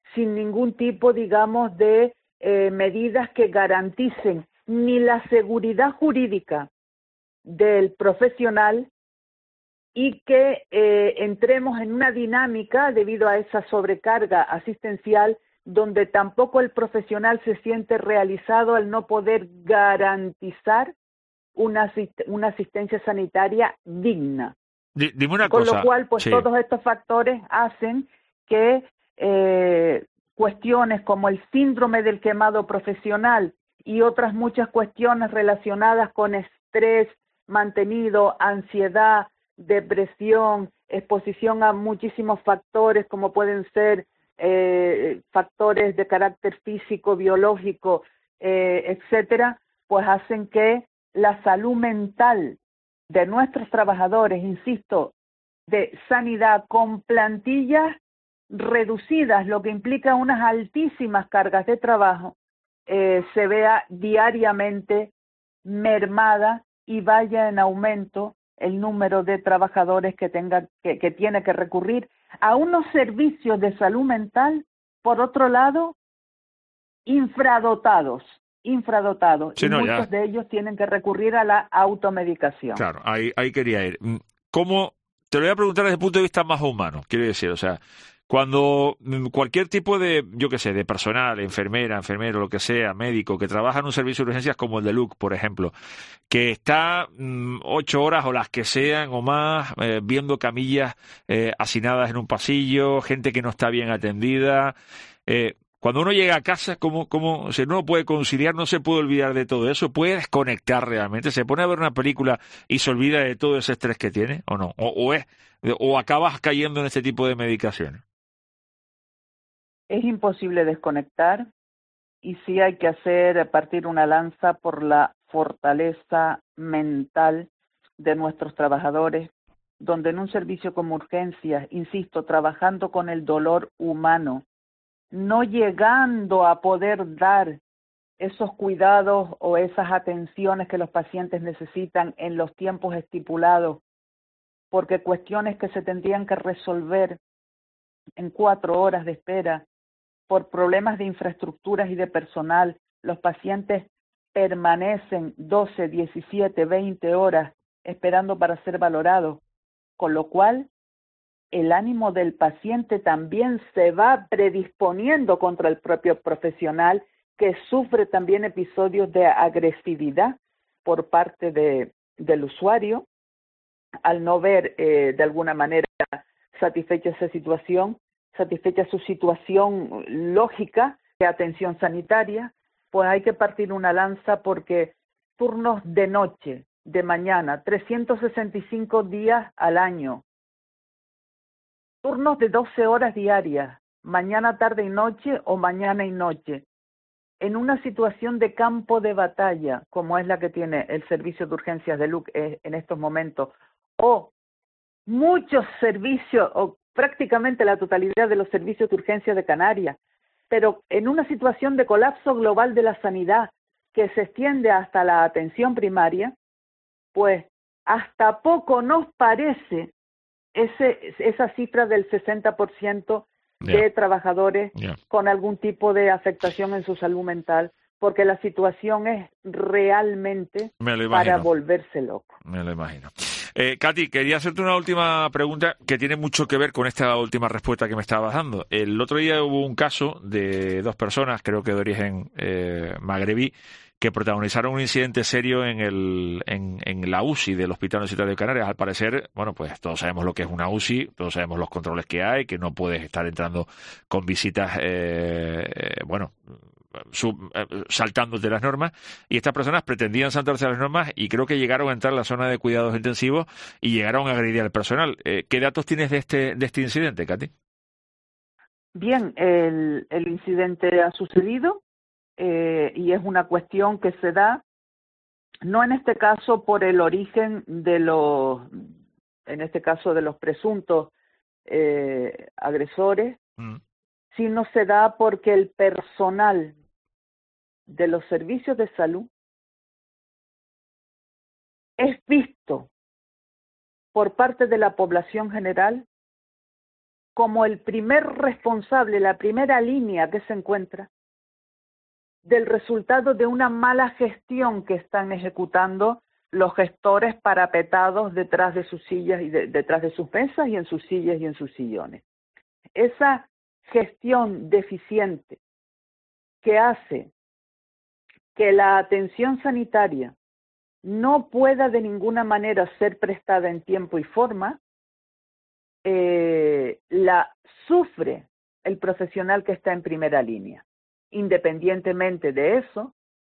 Speaker 5: sin ningún tipo, digamos, de medidas que garanticen ni la seguridad jurídica del profesional y que entremos en una dinámica debido a esa sobrecarga asistencial donde tampoco el profesional se siente realizado al no poder garantizar una asistencia sanitaria digna.
Speaker 2: Dime una
Speaker 5: Con
Speaker 2: cosa.
Speaker 5: Lo cual, pues
Speaker 2: sí.
Speaker 5: todos estos factores hacen que cuestiones como el síndrome del quemado profesional y otras muchas cuestiones relacionadas con estrés mantenido, ansiedad, depresión, exposición a muchísimos factores como pueden ser factores de carácter físico, biológico, etcétera, pues hacen que la salud mental de nuestros trabajadores, insisto, de sanidad con plantillas reducidas, lo que implica unas altísimas cargas de trabajo, se vea diariamente mermada y vaya en aumento el número de trabajadores que tiene que recurrir a unos servicios de salud mental, por otro lado, infradotados,
Speaker 2: Sí,
Speaker 5: y muchos de ellos tienen que recurrir a la automedicación.
Speaker 2: Claro, ahí quería ir. ¿Cómo? Te lo voy a preguntar desde el punto de vista más humano, quiero decir, o sea, cuando cualquier tipo de, yo qué sé, de personal, enfermero, lo que sea, médico, que trabaja en un servicio de urgencias como el de LUC, por ejemplo, que está 8 horas o las que sean o más, viendo camillas hacinadas en un pasillo, gente que no está bien atendida, cuando uno llega a casa, ¿cómo si no puede conciliar, no se puede olvidar de todo eso? ¿Puede desconectar realmente? ¿Se pone a ver una película y se olvida de todo ese estrés que tiene o no? ¿O acabas cayendo en este tipo de medicaciones?
Speaker 5: Es imposible desconectar y sí hay que partir una lanza por la fortaleza mental de nuestros trabajadores, donde en un servicio como urgencias, insisto, trabajando con el dolor humano, no llegando a poder dar esos cuidados o esas atenciones que los pacientes necesitan en los tiempos estipulados, porque cuestiones que se tendrían que resolver en 4 horas de espera, por problemas de infraestructuras y de personal, los pacientes permanecen 12, 17, 20 horas esperando para ser valorados, con lo cual el ánimo del paciente también se va predisponiendo contra el propio profesional, que sufre también episodios de agresividad por parte del usuario, al no ver de alguna manera satisfecha su situación lógica de atención sanitaria, pues hay que partir una lanza porque turnos de noche, de mañana, 365 días al año, turnos de 12 horas diarias, mañana, tarde y noche o mañana y noche, en una situación de campo de batalla, como es la que tiene el servicio de urgencias de LUC en estos momentos, o muchos servicios, o prácticamente la totalidad de los servicios de urgencias de Canarias, pero en una situación de colapso global de la sanidad que se extiende hasta la atención primaria, pues hasta poco nos parece esa cifra del 60% de trabajadores con algún tipo de afectación en su salud mental, porque la situación es realmente para volverse loco.
Speaker 2: Me lo imagino. Katy, quería hacerte una última pregunta que tiene mucho que ver con esta última respuesta que me estabas dando. El otro día hubo un caso de 2 personas, creo que de origen magrebí, que protagonizaron un incidente serio en la UCI del Hospital Universitario de Canarias. Al parecer, bueno, pues todos sabemos lo que es una UCI, todos sabemos los controles que hay, que no puedes estar entrando con visitas, saltándote las normas, y estas personas pretendían saltarse las normas y creo que llegaron a entrar en la zona de cuidados intensivos y llegaron a agredir al personal. ¿Qué datos tienes de este incidente, Katy?
Speaker 5: Bien, el incidente ha sucedido y es una cuestión que se da, no en este caso por el origen de los presuntos agresores, sino se da porque el personal de los servicios de salud es visto por parte de la población general como el primer responsable, la primera línea que se encuentra del resultado de una mala gestión que están ejecutando los gestores parapetados detrás de sus sillas y detrás de sus mesas y en sus sillas y en sus sillones. Esa gestión deficiente que hace que la atención sanitaria no pueda de ninguna manera ser prestada en tiempo y forma, la sufre el profesional que está en primera línea. Independientemente de eso,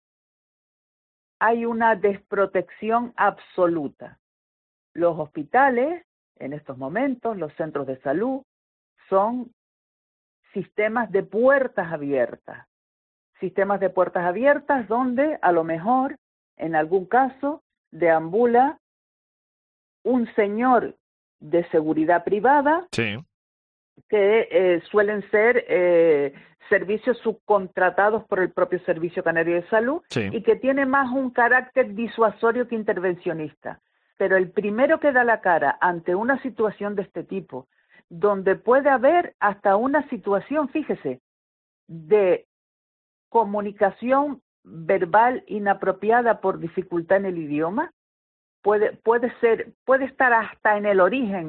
Speaker 5: hay una desprotección absoluta. Los hospitales, en estos momentos, los centros de salud, son sistemas de puertas abiertas. Sistemas de puertas abiertas donde, a lo mejor, en algún caso, deambula un señor de seguridad privada,
Speaker 2: sí,
Speaker 5: que suelen ser servicios subcontratados por el propio Servicio Canario de Salud,
Speaker 2: sí,
Speaker 5: y que tiene más un carácter disuasorio que intervencionista. Pero el primero que da la cara ante una situación de este tipo, donde puede haber hasta una situación, fíjese, de comunicación verbal inapropiada por dificultad en el idioma, puede estar hasta en el origen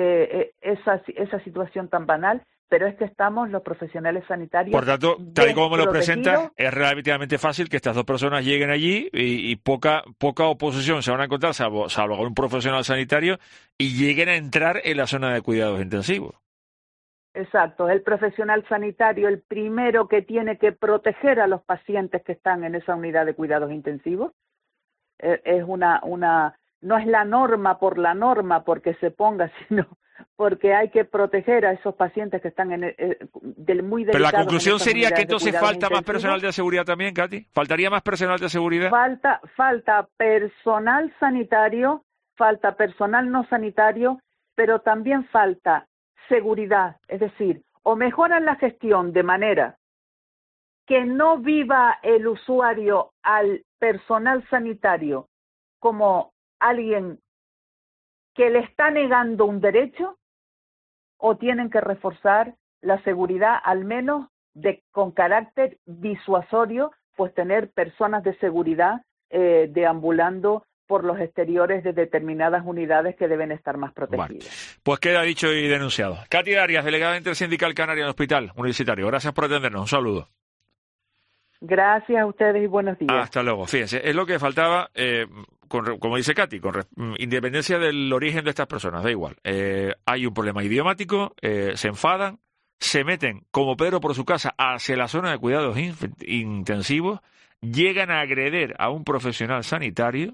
Speaker 5: esa situación tan banal, pero es que estamos los profesionales sanitarios.
Speaker 2: Por tanto, tal y como me lo presentas, es relativamente fácil que estas dos personas lleguen allí y poca oposición se van a encontrar, salvo un profesional sanitario, y lleguen a entrar en la zona de cuidados intensivos.
Speaker 5: Exacto, el profesional sanitario, el primero que tiene que proteger a los pacientes que están en esa unidad de cuidados intensivos, es no es la norma por la norma porque se ponga, sino porque hay que proteger a esos pacientes que están muy delicados.
Speaker 2: Pero la conclusión sería que
Speaker 5: entonces
Speaker 2: entonces falta más personal de seguridad también, Katy. ¿Faltaría más personal de seguridad?
Speaker 5: Falta personal sanitario, falta personal no sanitario, pero también falta seguridad. Es decir, o mejoran la gestión de manera que no viva el usuario al personal sanitario como alguien que le está negando un derecho, o tienen que reforzar la seguridad, al menos con carácter disuasorio, pues tener personas de seguridad deambulando por los exteriores de determinadas unidades que deben estar más protegidas.
Speaker 2: Bueno, pues queda dicho y denunciado. Katy Arias, delegada intersindical canaria del Hospital Universitario. Gracias por atendernos. Un saludo.
Speaker 5: Gracias a ustedes y buenos días.
Speaker 2: Hasta luego. Fíjense, es lo que faltaba, como dice Katy, con independencia del origen de estas personas, da igual. Hay un problema idiomático, se enfadan, se meten como Pedro por su casa hacia la zona de cuidados intensivos, llegan a agredir a un profesional sanitario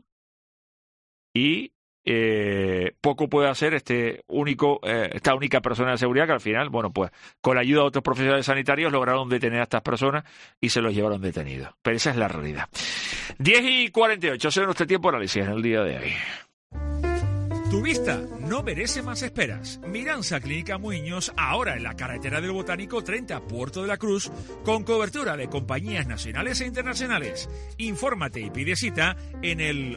Speaker 2: y poco puede hacer esta única persona de seguridad, que al final, bueno, pues con la ayuda de otros profesionales sanitarios lograron detener a estas personas y se los llevaron detenidos. Pero esa es la realidad. 10:48, hace nuestro tiempo de análisis en el día de hoy.
Speaker 6: Tu vista no merece más esperas. Miranza Clínica Muiños, ahora en la carretera del Botánico 30, Puerto de la Cruz, con cobertura de compañías nacionales e internacionales. Infórmate y pide cita en el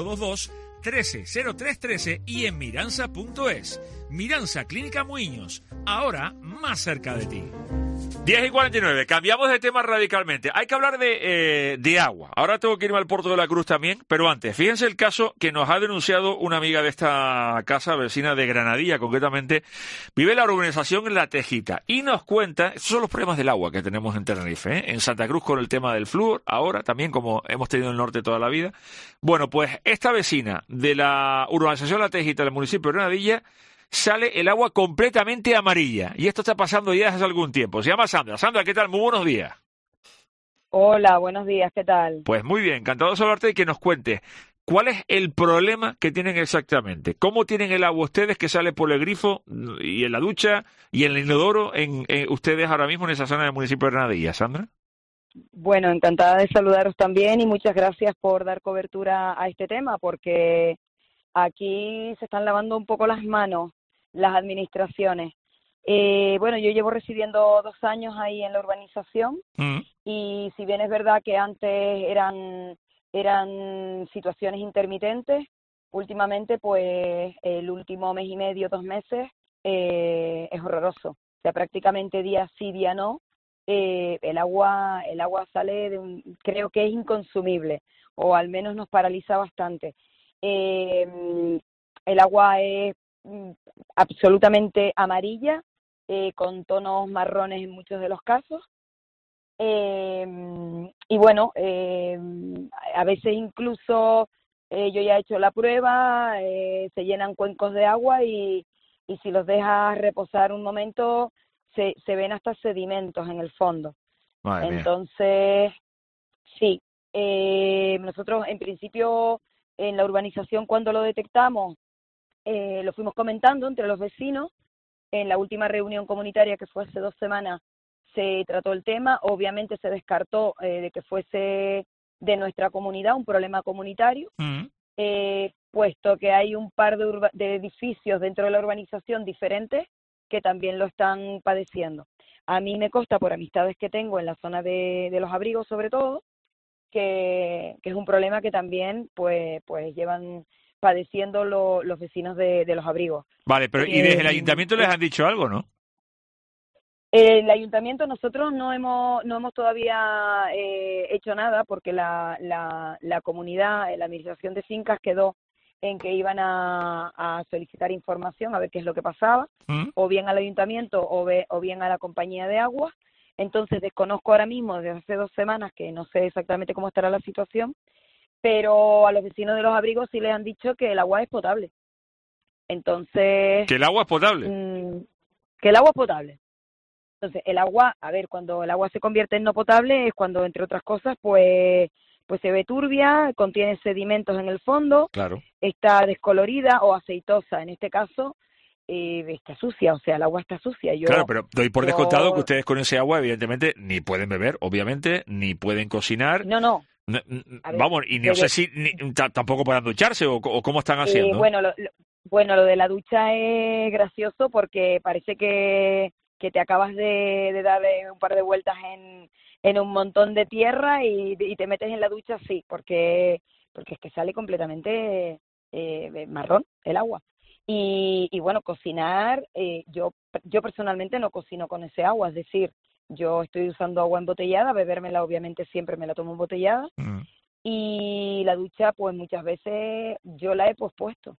Speaker 6: 822-130313 y en miranza.es. Miranza Clínica Muiños, ahora más cerca de ti.
Speaker 2: 10:49, cambiamos de tema radicalmente. Hay que hablar de agua. Ahora tengo que irme al Puerto de la Cruz también, pero antes, fíjense el caso que nos ha denunciado una amiga de esta casa, vecina de Granadilla, concretamente, vive en la urbanización en La Tejita, y nos cuenta, estos son los problemas del agua que tenemos en Tenerife, en Santa Cruz con el tema del flúor, ahora también como hemos tenido en el norte toda la vida. Bueno, pues esta vecina de la urbanización La Tejita del municipio de Granadilla, sale el agua completamente amarilla. Y esto está pasando ya hace algún tiempo. Se llama Sandra. Sandra, ¿qué tal? Muy buenos días.
Speaker 7: Hola, buenos días. ¿Qué tal?
Speaker 2: Pues muy bien, encantado de saludarte y que nos cuentes cuál es el problema que tienen exactamente. ¿Cómo tienen el agua ustedes que sale por el grifo y en la ducha y en el inodoro en ustedes ahora mismo en esa zona del municipio de Granadilla, Sandra?
Speaker 7: Bueno, encantada de saludaros también y muchas gracias por dar cobertura a este tema, porque aquí se están lavando un poco las manos las administraciones. Bueno, yo llevo residiendo 2 años ahí en la urbanización y si bien es verdad que antes eran situaciones intermitentes, últimamente pues el último mes y medio, 2 meses, es horroroso. O sea, prácticamente día sí, día no, el agua sale creo que es inconsumible, o al menos nos paraliza bastante. El agua es absolutamente amarilla, con tonos marrones en muchos de los casos. Y bueno, a veces incluso yo ya he hecho la prueba, se llenan cuencos de agua y si los dejas reposar un momento se ven hasta sedimentos en el fondo.
Speaker 2: Madre mía.
Speaker 7: Entonces, sí, nosotros en principio en la urbanización cuando lo detectamos lo fuimos comentando entre los vecinos. En la última reunión comunitaria que fue hace 2 semanas se trató el tema, obviamente se descartó de que fuese de nuestra comunidad un problema comunitario, puesto que hay un par de edificios dentro de la urbanización diferentes que también lo están padeciendo. A mí me consta, por amistades que tengo en la zona de los abrigos sobre todo, que es un problema que también pues llevan padeciendo los vecinos de los abrigos.
Speaker 2: Vale, pero ¿y desde el ayuntamiento les han dicho algo, no?
Speaker 7: El ayuntamiento, nosotros no hemos todavía hecho nada porque la comunidad, la administración de fincas quedó en que iban a solicitar información a ver qué es lo que pasaba, o bien al ayuntamiento o bien a la compañía de agua. Entonces desconozco ahora mismo, desde hace 2 semanas, que no sé exactamente cómo estará la situación, pero a los vecinos de los abrigos sí les han dicho que el agua es potable. Entonces...
Speaker 2: ¿Que el agua es potable?
Speaker 7: Que el agua es potable. Entonces, el agua, a ver, cuando el agua se convierte en no potable es cuando, entre otras cosas, pues se ve turbia, contiene sedimentos en el fondo,
Speaker 2: claro,
Speaker 7: está descolorida o aceitosa, en este caso, está sucia, o sea, el agua está sucia.
Speaker 2: Claro, pero doy por descontado que ustedes con ese agua, evidentemente, ni pueden beber, obviamente, ni pueden cocinar.
Speaker 7: No.
Speaker 2: Vamos, y no sé si tampoco puedan ducharse o cómo están haciendo.
Speaker 7: Bueno, lo de la ducha es gracioso porque parece que te acabas de dar un par de vueltas en un montón de tierra y te metes en la ducha, sí, porque es que sale completamente marrón el agua. Y bueno, cocinar, yo personalmente no cocino con ese agua, es decir, yo estoy usando agua embotellada, bebérmela obviamente siempre me la tomo embotellada, y la ducha pues muchas veces yo la he pospuesto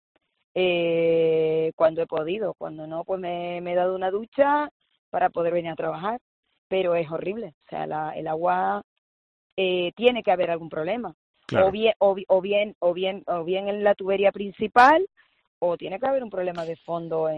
Speaker 7: cuando he podido, cuando no pues me he dado una ducha para poder venir a trabajar, pero es horrible, o sea, el agua tiene que haber algún problema, claro. o bien en la tubería principal, o tiene que haber un problema de fondo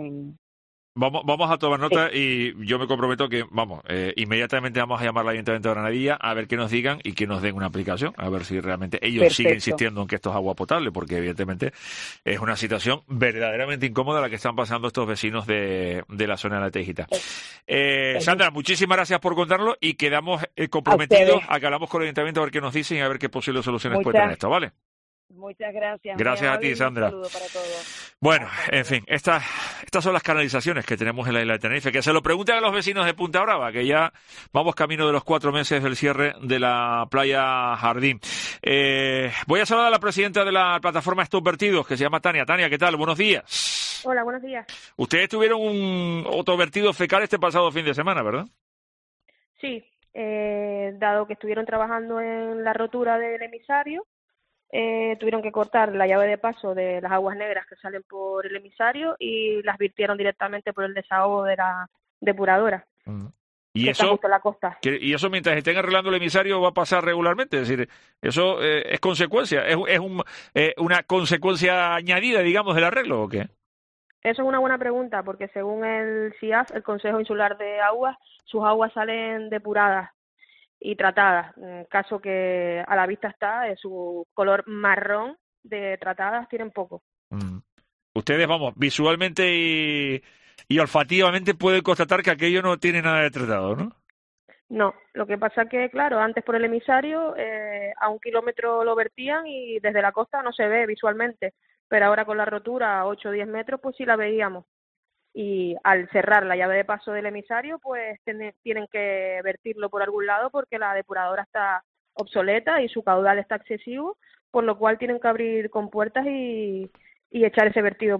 Speaker 2: Vamos a tomar nota y yo me comprometo que, inmediatamente vamos a llamar al Ayuntamiento de Granadilla a ver qué nos digan y que nos den una aplicación, a ver si realmente ellos siguen insistiendo en que esto es agua potable, porque evidentemente es una situación verdaderamente incómoda la que están pasando estos vecinos de la zona de la Tejita. Sandra, muchísimas gracias por contarlo y quedamos comprometidos a que hablamos con el Ayuntamiento a ver qué nos dicen y a ver qué posibles soluciones puede tener esto, ¿vale?
Speaker 7: Muchas gracias.
Speaker 2: Gracias a ti, Sandra.
Speaker 7: Un saludo para todos.
Speaker 2: Bueno, en fin, estas son las canalizaciones que tenemos en la isla de Tenerife. Que se lo pregunten a los vecinos de Punta Brava, que ya vamos camino de los 4 meses del cierre de la playa Jardín. Voy a saludar a la presidenta de la plataforma Stop Vertidos, que se llama Tania. Tania, ¿qué tal? Buenos días.
Speaker 1: Hola, buenos días.
Speaker 2: Ustedes tuvieron un autovertido fecal este pasado fin de semana, ¿verdad?
Speaker 1: Sí, dado que estuvieron trabajando en la rotura del emisario, tuvieron que cortar la llave de paso de las aguas negras que salen por el emisario y las virtieron directamente por el desahogo de la depuradora.
Speaker 2: ¿Y
Speaker 1: que
Speaker 2: eso,
Speaker 1: está justo en la costa.
Speaker 2: y eso mientras estén arreglando el emisario va a pasar regularmente? Es decir, eso es consecuencia, es una consecuencia añadida, digamos, del arreglo, ¿o qué?
Speaker 1: Eso es una buena pregunta, porque según el CIAF, el Consejo Insular de Aguas, sus aguas salen depuradas y tratadas, caso que a la vista está de su color marrón de tratadas tienen poco.
Speaker 2: Ustedes, visualmente y olfativamente pueden constatar que aquello no tiene nada de tratado, ¿no?
Speaker 1: No, lo que pasa que, claro, antes por el emisario a 1 kilómetro lo vertían y desde la costa no se ve visualmente, pero ahora con la rotura a 8 o 10 metros pues sí la veíamos. Y al cerrar la llave de paso del emisario, pues tienen que vertirlo por algún lado porque la depuradora está obsoleta y su caudal está excesivo, por lo cual tienen que abrir compuertas y y echar ese vertido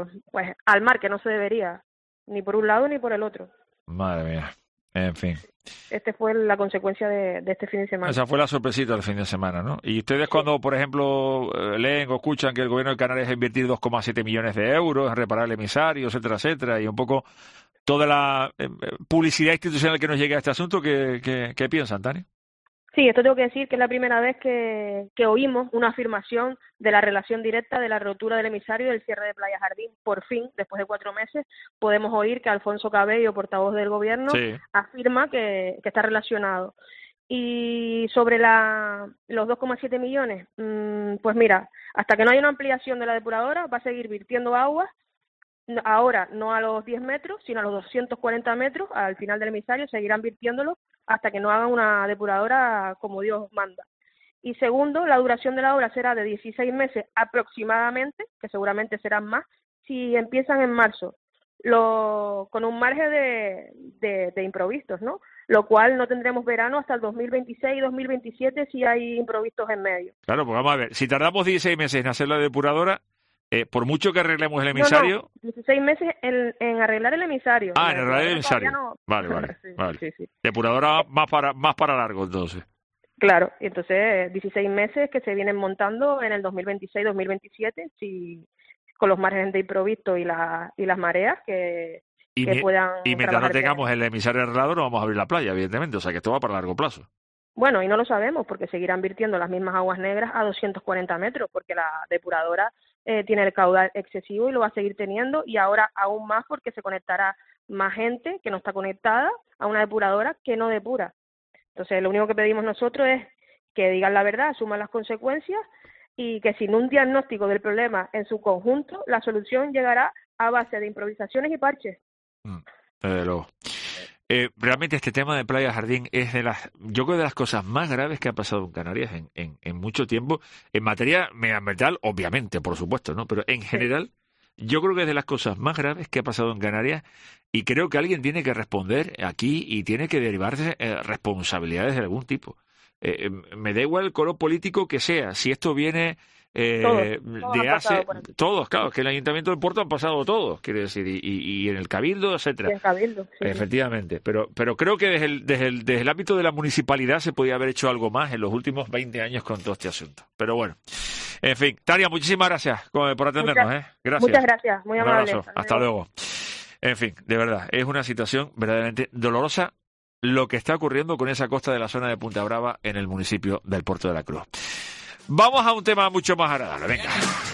Speaker 1: al mar, que no se debería, ni por un lado ni por el otro.
Speaker 2: Madre mía, en fin.
Speaker 1: Este fue la consecuencia de este fin de semana.
Speaker 2: Esa fue la sorpresita del fin de semana, ¿no? Y ustedes cuando, por ejemplo, leen o escuchan que el gobierno de Canarias va a invertir 2,7 millones de euros en reparar el emisario, etcétera, etcétera, y un poco toda la publicidad institucional que nos llega a este asunto, ¿qué piensan, Tania?
Speaker 1: Sí, esto tengo que decir que es la primera vez que oímos una afirmación de la relación directa de la rotura del emisario y del cierre de Playa Jardín. Por fin, después de 4 meses, podemos oír que Alfonso Cabello, portavoz del gobierno, afirma que está relacionado. Y sobre los 2,7 millones, pues mira, hasta que no haya una ampliación de la depuradora, va a seguir virtiendo agua. Ahora no a los 10 metros, sino a los 240 metros, al final del emisario, seguirán virtiéndolo hasta que no hagan una depuradora como Dios manda. Y segundo, la duración de la obra será de 16 meses aproximadamente, que seguramente serán más, si empiezan en marzo, con un margen de imprevistos, ¿no? Lo cual no tendremos verano hasta el 2026 2027 si hay imprevistos en medio.
Speaker 2: Claro, pues vamos a ver, si tardamos 16 meses en hacer la depuradora, por mucho que arreglemos el emisario...
Speaker 1: No, 16 meses en arreglar el emisario.
Speaker 2: En arreglar el emisario. No... Vale. Sí. Depuradora más para largo, entonces.
Speaker 1: Claro, y entonces 16 meses que se vienen montando en el 2026-2027, con los márgenes de imprevisto y las mareas que puedan...
Speaker 2: Y mientras no tengamos el emisario arreglado, no vamos a abrir la playa, evidentemente. O sea, que esto va para largo plazo.
Speaker 1: Bueno, y no lo sabemos, porque seguirán virtiendo las mismas aguas negras a 240 metros, porque la depuradora tiene el caudal excesivo y lo va a seguir teniendo, y ahora aún más porque se conectará más gente que no está conectada a una depuradora que no depura. Entonces, lo único que pedimos nosotros es que digan la verdad, asuman las consecuencias, y que sin un diagnóstico del problema en su conjunto, la solución llegará a base de improvisaciones y parches.
Speaker 2: Desde luego. Realmente este tema de Playa Jardín es de las cosas más graves que ha pasado en Canarias en mucho tiempo, en materia medioambiental, obviamente, por supuesto, ¿no? Pero en general, yo creo que es de las cosas más graves que ha pasado en Canarias, y creo que alguien tiene que responder aquí y tiene que derivarse responsabilidades de algún tipo. Me da igual el color político que sea, si esto viene... todos, claro, que el Ayuntamiento del Puerto han pasado todos, quiere decir, y en el Cabildo, etcétera. Efectivamente, pero creo que desde el ámbito de la municipalidad se podía haber hecho algo más en los últimos 20 años con todo este asunto. Pero bueno, en fin, Tania, muchísimas gracias por atendernos. Gracias.
Speaker 1: Muchas gracias, muy amable.
Speaker 2: Un abrazo, hasta luego. En fin, de verdad, es una situación verdaderamente dolorosa lo que está ocurriendo con esa costa de la zona de Punta Brava en el municipio del Puerto de la Cruz. Vamos a un tema mucho más agradable, venga.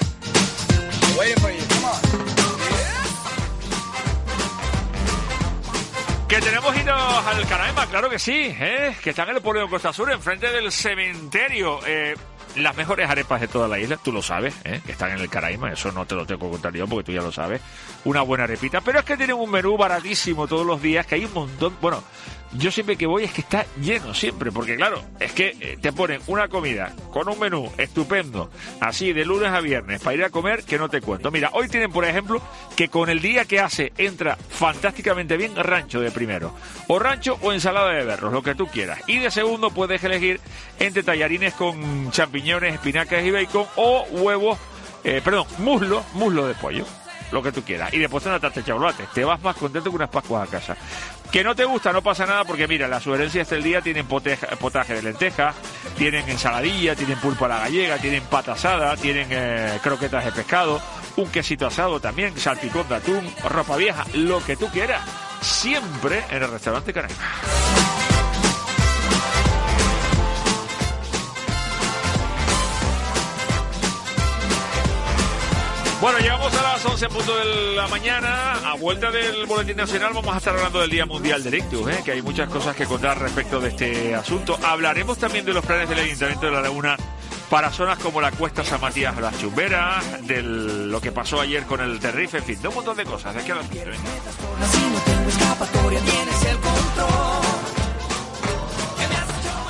Speaker 2: Que tenemos idos al Canaima, claro que sí, que está en el Polígono Costa Sur, enfrente del cementerio. Las mejores arepas de toda la isla, tú lo sabes, que están en el Canaima, eso no te lo tengo que contar yo porque tú ya lo sabes. Una buena arepita, pero es que tienen un menú baratísimo todos los días, que hay un montón. Bueno, yo siempre que voy es que está lleno siempre, porque claro, es que te ponen una comida con un menú estupendo, así de lunes a viernes, para ir a comer, que no te cuento. Mira, hoy tienen, por ejemplo, que con el día que hace entra fantásticamente bien rancho de primero, o rancho o ensalada de berros, lo que tú quieras. Y de segundo puedes elegir entre tallarines con champiñones, espinacas y bacon, o huevos, muslo de pollo, lo que tú quieras. Y después una tarta de chocolate. Te vas más contento que unas pascuas a casa. Que no te gusta, no pasa nada, porque mira, las sugerencias del día tienen potaje de lentejas, tienen ensaladilla, tienen pulpa a la gallega, tienen pata asada, tienen croquetas de pescado, un quesito asado también, salpicón de atún, ropa vieja, lo que tú quieras. Siempre en el restaurante Canaima. Bueno, llegamos a las 11 de la mañana. A vuelta del Boletín Nacional vamos a estar hablando del Día Mundial del Ictus, que hay muchas cosas que contar respecto de este asunto. Hablaremos también de los planes del Ayuntamiento de La Laguna para zonas como la Cuesta San Matías, Las Chumberas, de lo que pasó ayer con el Terrife, en fin, de un montón de cosas. De aquí a las 15.